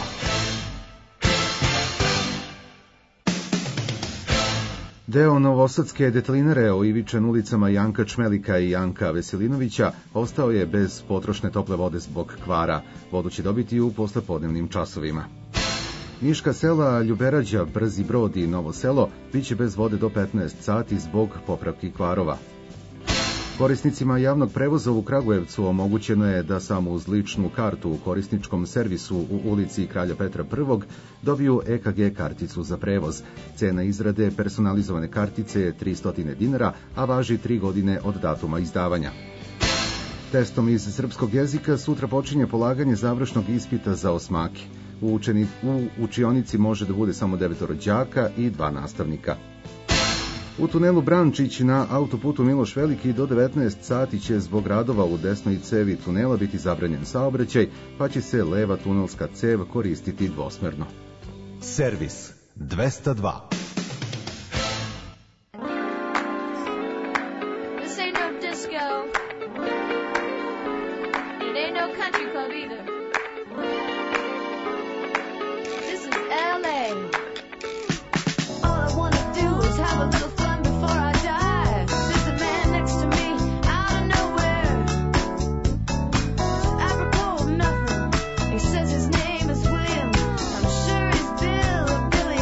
Deo novosadske detelinare o ivičan ulicama Janka Čmelika i Janka Veselinovića ostao je bez potrošne tople vode zbog kvara. Vodu će dobiti u poslepodnevnim časovima. Niška sela Ljuberađa, Brzi Brod i Novo selo biće bez vode do 15 sati zbog popravki kvarova. Korisnicima javnog prevoza u Kragujevcu omogućeno je da samo uz ličnu kartu u korisničkom servisu u ulici Kralja Petra I dobiju EKG karticu za prevoz. Cena izrade personalizovane kartice je 300 dinara, a važi 3 godine od datuma izdavanja. Testom iz srpskog jezika sutra počinje polaganje završnog ispita za osmake. U učionici može da bude samo 9 đaka i 2 nastavnika. U tunelu Brančić na autoputu Miloš Veliki do 19 sati će zbog radova u desnoj cevi tunela biti zabranjen saobraćaj, pa će se leva tunelska cev koristiti dvosmerno. Servis 202. This ain't no disco. It ain't no country club either. This is LA. All I wanna do is have a little fun before I die. There's a man next to me out of nowhere. Apropos of nothing. He says his name is William. I'm sure he's Bill or Billy.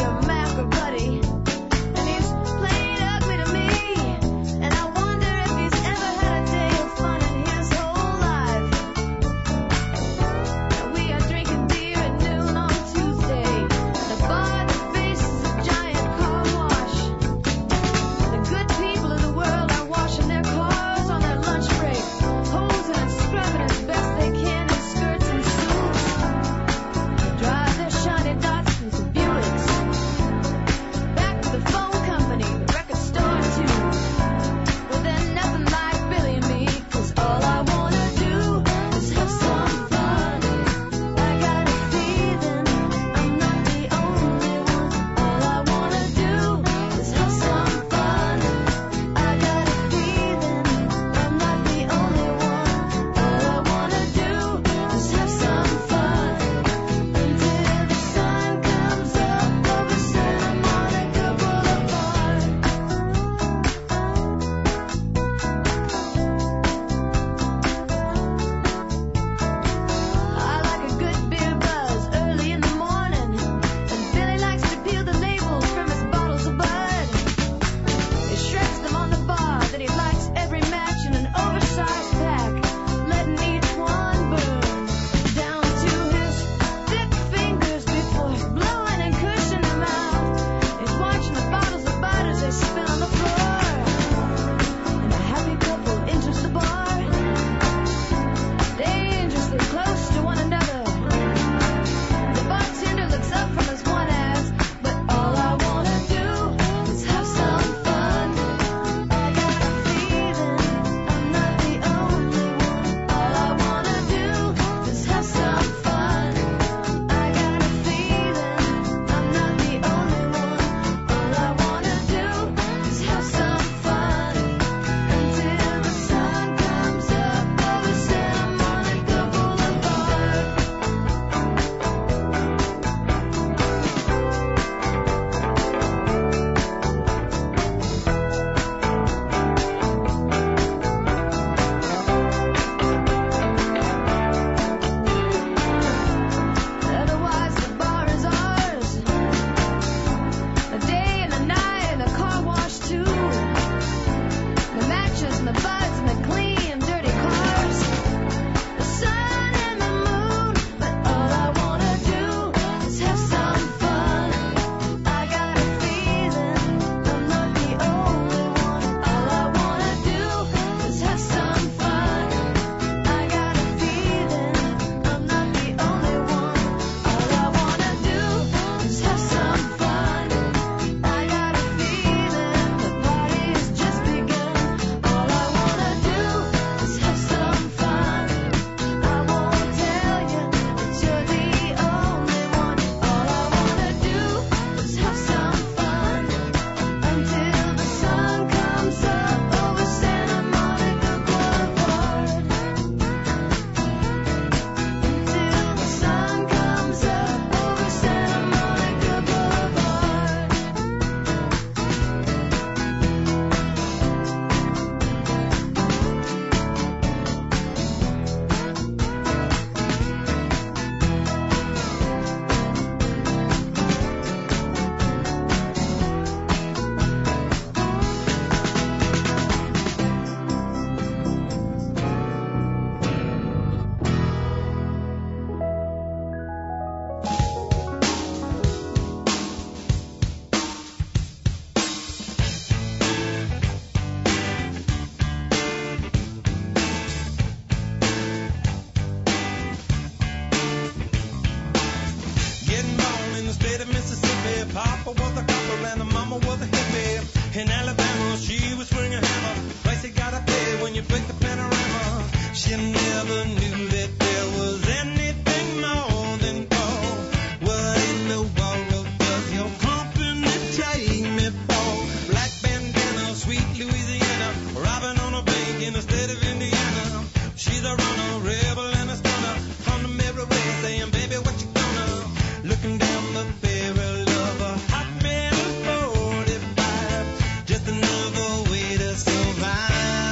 never knew that there was anything more than gold. What in the world does your company take me for? Black bandana, sweet Louisiana, robbing on a bank in the state of Indiana. She's a runner, rebel and a stunner, on the mirror way saying, baby, what you gonna? Looking down the barrel of a hot metal 45, just another way to survive.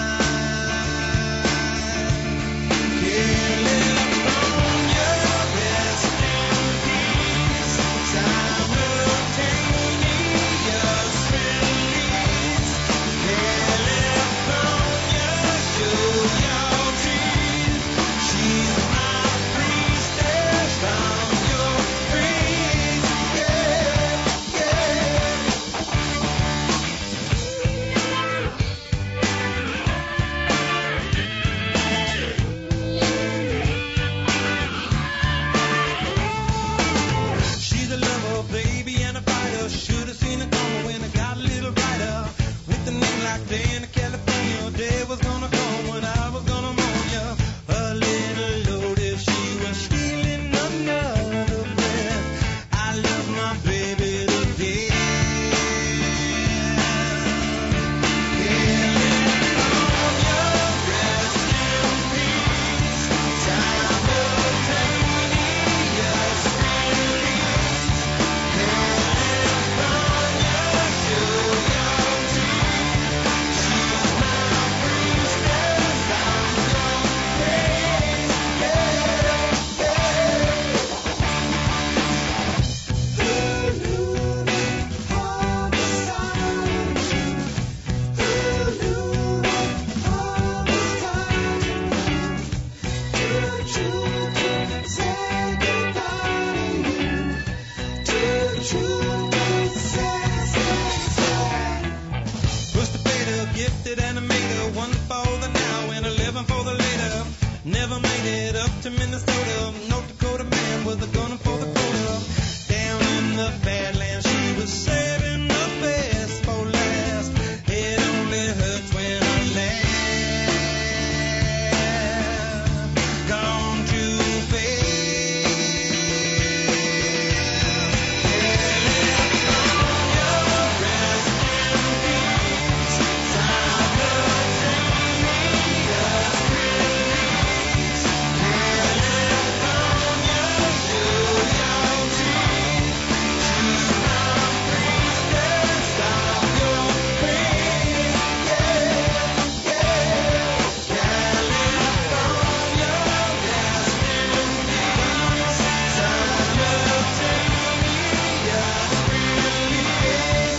California, rest in peace, simultaneous release. California, show your teeth. She's my priestess, I'm your priest. She's a lover, baby, and a fighter. Should have seen it coming when I got a little brighter. With a name like Diana, California, day was gonna come when I was gonna mourn ya. A little loaded, she was stealing another breath. I love my baby to death. California, rest in peace, simultaneous release. California, show your teeth. She's my priestess, I'm your priest. Who knew that all the silence? Who knew that all was time? Did you say goodbye to you? Did you say? What's the fader? Gifted animator, one for the now and 11 for the later. Never made it up to Minnesota. North Dakota man with a gun for the quota. Down in the Badlands, she was saving the best for last. It only hurts when I laugh. Gone too fast. California, rest in peace, simultaneous release. California, show your teeth. She's my priestess, I'm your priest. California, rest in peace, simultaneous release.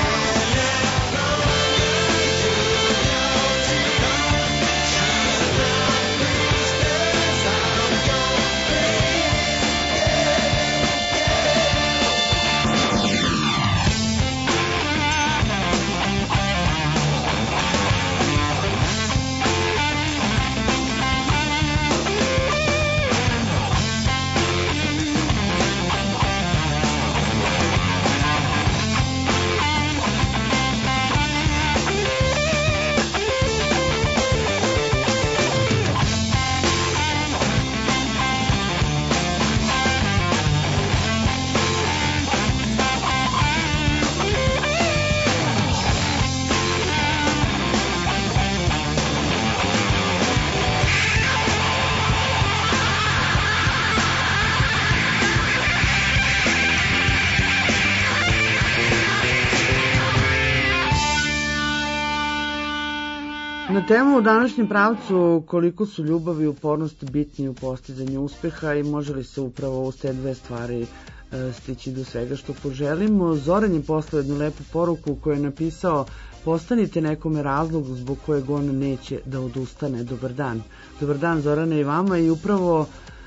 Na temu u današnjem pravcu koliko su ljubav i upornost bitni u postizanju uspeha i može li se upravo uz te dve stvari stići do svega što poželimo. Zoran je poslao jednu lepu poruku koju je napisao: postanite nekome razlog zbog kojeg on neće da odustane. Dobar dan. Dobar dan Zorane i vama, i upravo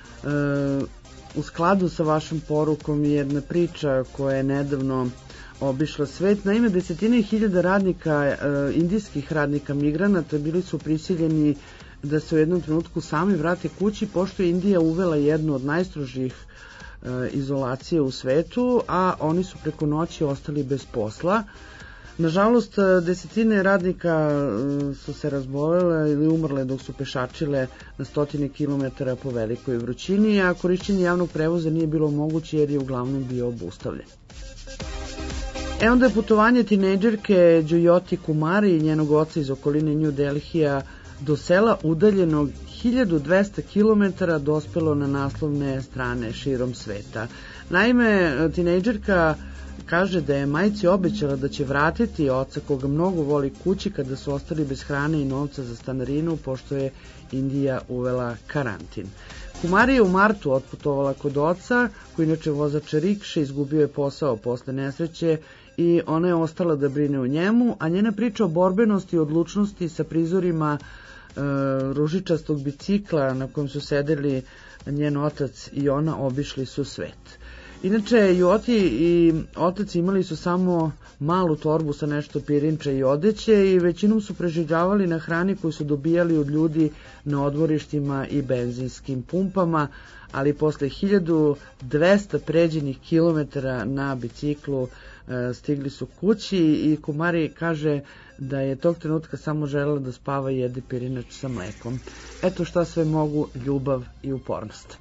u skladu sa vašom porukom je jedna priča koja je nedavno obišla svet. Naime, desetine hiljada radnika, indijskih radnika migranata bili su prisiljeni da se u jednom trenutku sami vrate kući, pošto je Indija uvela jednu od najstrožih izolacije u svetu, a oni su preko noći ostali bez posla. Nažalost, desetine radnika su se razbolele ili umrle dok su pešačile na stotine kilometara po velikoj vrućini, a korišćenje javnog prevoza nije bilo moguće jer je uglavnom bio obustavljen. Onda je putovanje tinejdžerke Jyoti Kumari i njenog oca iz okoline New Delhija do sela udaljenog 1200 km dospelo na naslovne strane širom sveta. Naime, tinejdžerka kaže da je majci obećala da će vratiti oca koga mnogo voli kući kada su ostali bez hrane i novca za stanarinu pošto je Indija uvela karantin. Kumari je u martu otputovala kod oca, koji inače vozač rikše, izgubio je posao posle nesreće i ona je ostala da brine o njemu, a njena priča o borbenosti i odlučnosti sa prizorima ružičastog bicikla na kojem su sedeli njen otac i ona obišli su svet. Inače, Jyoti i otac imali su samo malu torbu sa nešto pirinča i odeće i većinom su preživljavali na hrani koju su dobijali od ljudi na odmorištima i benzinskim pumpama, ali posle 1200 pređenih kilometara na biciklu stigli su kući i Kumari kaže da je tog trenutka samo želela da spava i jede pirinač sa mlekom. Eto šta sve mogu ljubav i upornost.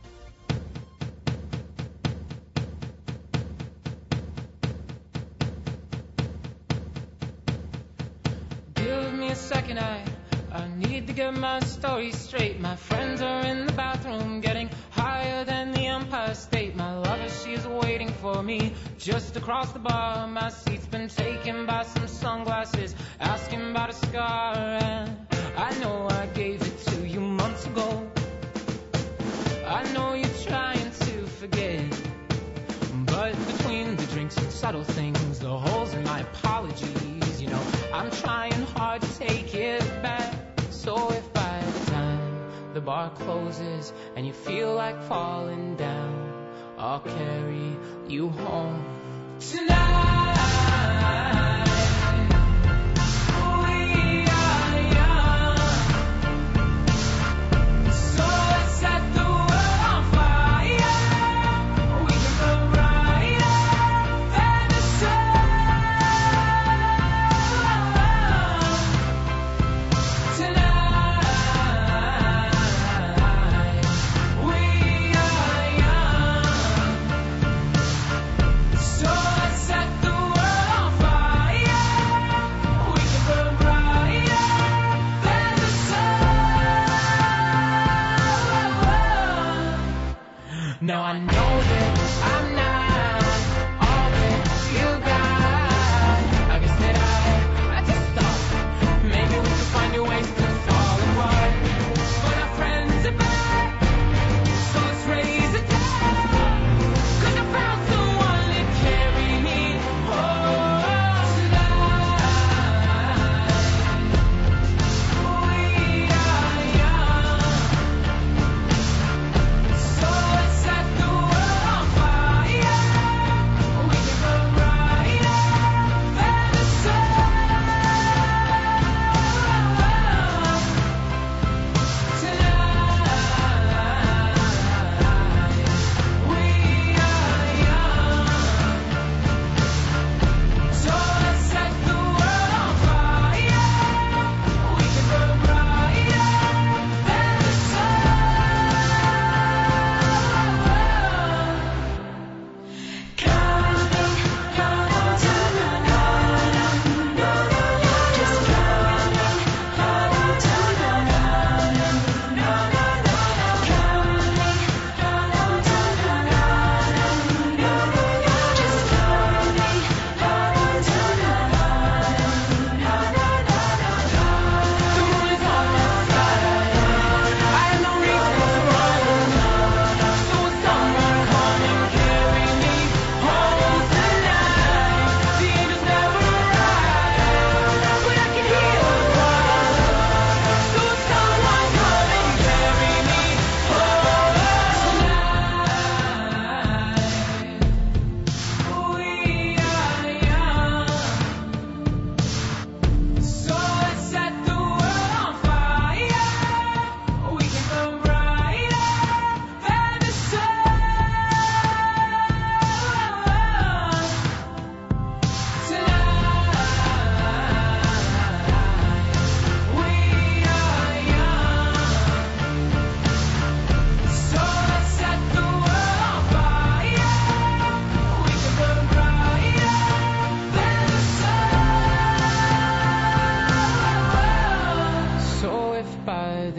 Second, I need to get my story straight. My friends are in the bathroom getting higher than the Empire State. My lover, she's waiting for me just across the bar. My seat's been taken by some sunglasses asking about a scar. And I know I gave it to you months ago. I know you're trying to forget, but between the drinks and subtle things, the holes in my apologies, you know, I'm trying hard to take it back. So if by the time the bar closes and you feel like falling down, I'll carry you home tonight. Set the world on fire.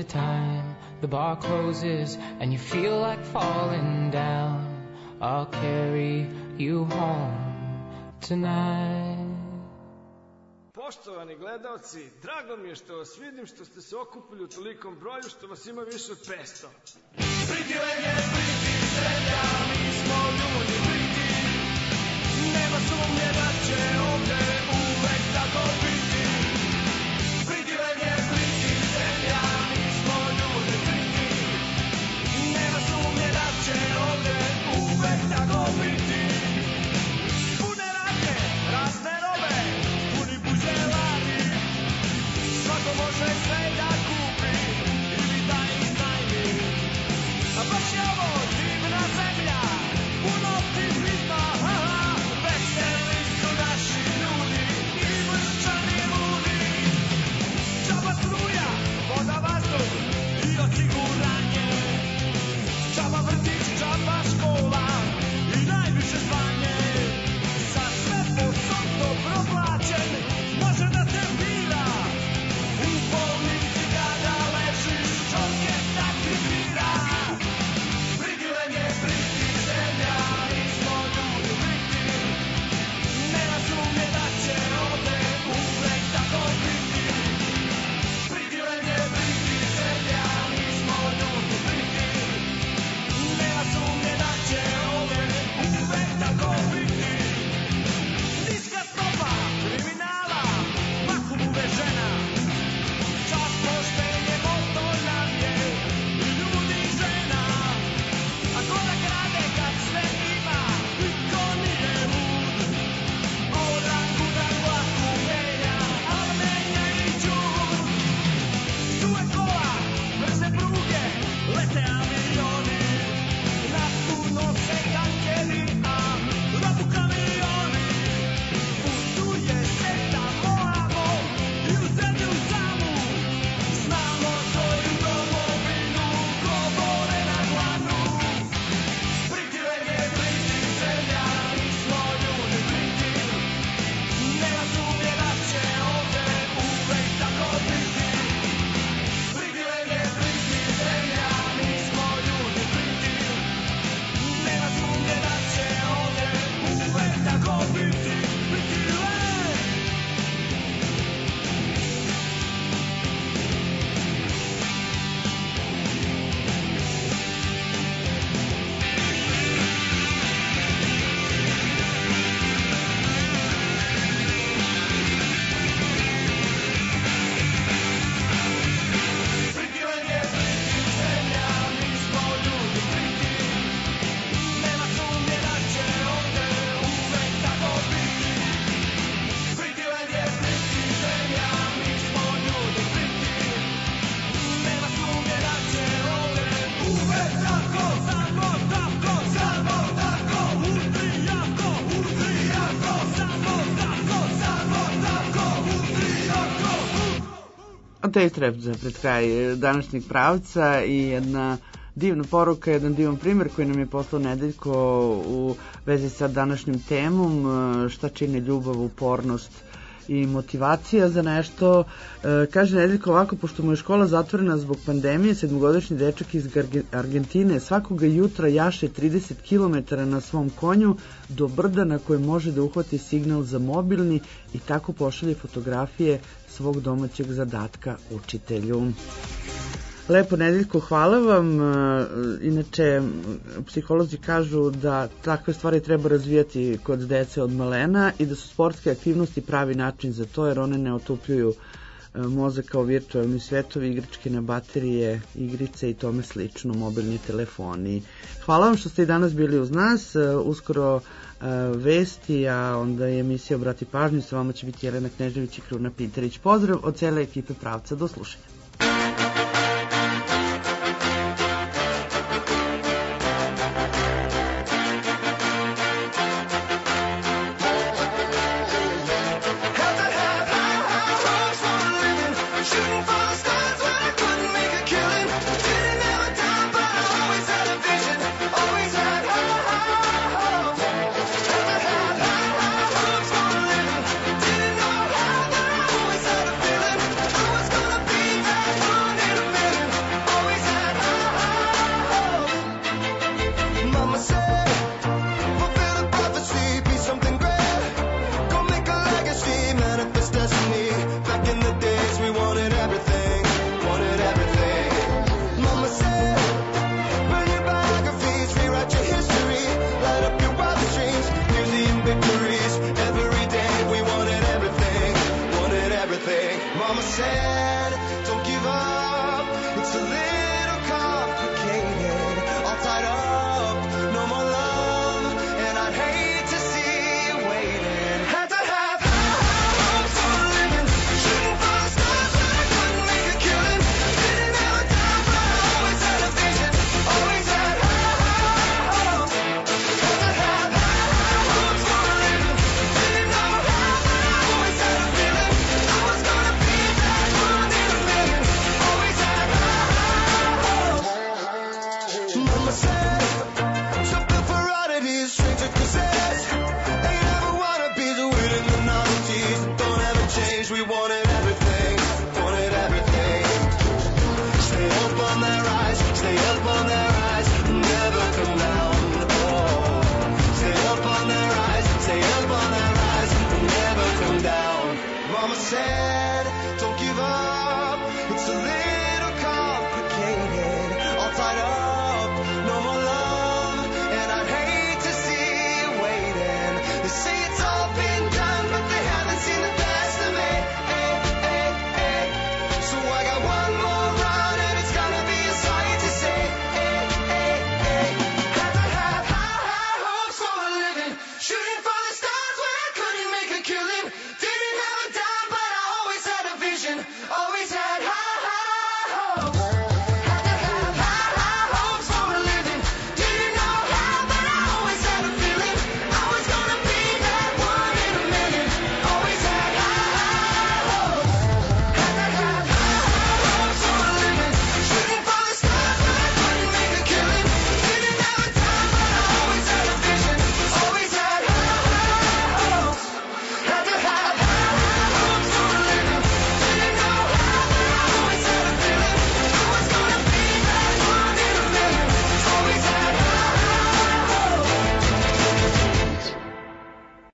the time the bar closes and you feel like falling down, I'll carry you home tonight. Poštovani gledalci, drago mi je što vas vidim, što ste se okupili u tolikom broju, što vas ima više od 500. Pridilenje, priti, zemlja, mi smo ljudi, priti. Nema sumnje da će ovde uvek tako biti. Pridilenje, priti, zemlja, mi smo ljudi, priti. Nema sumnje da će ovde uvek tako biti. Pune radnje, razne robe, puni buđelari. Svako može sve da kupi ili da iznajmi. A baš je ovo divna zemlja, puno optimizma, veseli su naši ljudi i brčani ludi. Džaba struja, voda, vazduh i osiguranje. Džaba vrtić, džaba škola i najviše zvanje. Za sve posao dobro plaćen, može da te bira. U bolnici kada ležiš, orkestar ti svira. Pridilenje, priti, zemlja, mi smo ljudi, priti. Nema sumnje da će ovde uvek tako biti. Pridilenje, priti, zemlja, mi smo ljudi, priti. Nema sumnje da će ovde uvek tako biti. Niska stopa kriminala, mahom uvežena. Čast poštenje, moto nam je i ljudi i žena. A ko da krade kad sve ima, niko nije lud. Orangutan glavu menja, al menja i ćud. Suve kola, brze pruge, lete avioni. Na puno se tankeri, a robu kamioni. Putuje se tamo, amo, i u zemlju samu. Znamo svoju domovinu, govore na dlanu. Pridilenje, priti, zemlja, mi smo ljudi, priti. Nema sumnje da će ovde uvek tako biti. Pridilenje, priti, zemlja, mi smo ljudi, priti. Nema sumnje da će ovde uvek tako biti. Pridilenje. Pridilenje, priti, zemlja, mi smo ljudi, priti. Nema sumnje da će ovde uvek tako biti. Pridilenje, priti, zemlja, mi smo ljudi, priti. Nema sumnje da će ovde uvek tako, samo tako, samo tako, udri jako, samo tako, udri jako. Dave Trap za pred kraj današnjeg pravca i jedna divna poruka, jedan divan primjer koji nam je poslao Nedeljko u vezi sa današnjim temom, šta čini ljubav, upornost i motivacija za nešto. Kaže Nedeljko ovako, pošto mu je škola zatvorena zbog pandemije, 7-godišnji dečak iz Argentine svakoga jutra jaše 30 km na svom konju do brda na kojem može da uhvati signal za mobilni i tako pošalje fotografije svog domaćeg zadatka učitelju. Lepo, Nedeljko, hvala vam. Inače, psiholozi kažu da takve stvari treba razvijati kod dece od malena i da su sportske aktivnosti pravi način za to, jer one ne otupljuju mozak kao virtualni svetovi, igračke na baterije, igrice i tome slično, mobilni telefoni. Hvala vam što ste i danas bili uz nas. Uskoro vesti, a onda je emisija Obrati pažnju. Sa vama će biti Jelena Knežević i Kruna Pinterić. Pozdrav od cele ekipe Pravca. Do slušanja. Didn't know how, but I always had a feeling I was gonna be that one in a million. said, don't give up. It's a little complicated, all tied up, no more love, and I'd hate to see you waiting. Had to have high hopes for a living, shooting for the stars, but I couldn't make a killing. Didn't have a dime, but I always had a vision, always had high hopes. Had to have high hopes for a living, didn't know how, but I always had a feeling I was gonna be that one in a million. Always had high hopes. Mama said, something for oddities, stranger possess. They never wanna be the winning the novelties that don't ever change. We wanted everything, wanted everything. Stay up on their rise, stay up on their rise, never come down. Oh, stay up on their rise, stay up on their rise, never come down. Mama said, don't give up. It's a little complicated, all tied up, no more love, and I'd hate to see you waiting. They say it's all been done, but they haven't seen the best of me. So I got one more run, and it's gonna be a sight to see. Had to have high hopes for a living, shooting for the stars when I couldn't make a killing. Didn't have a dime, but I always had a vision, always had high hopes.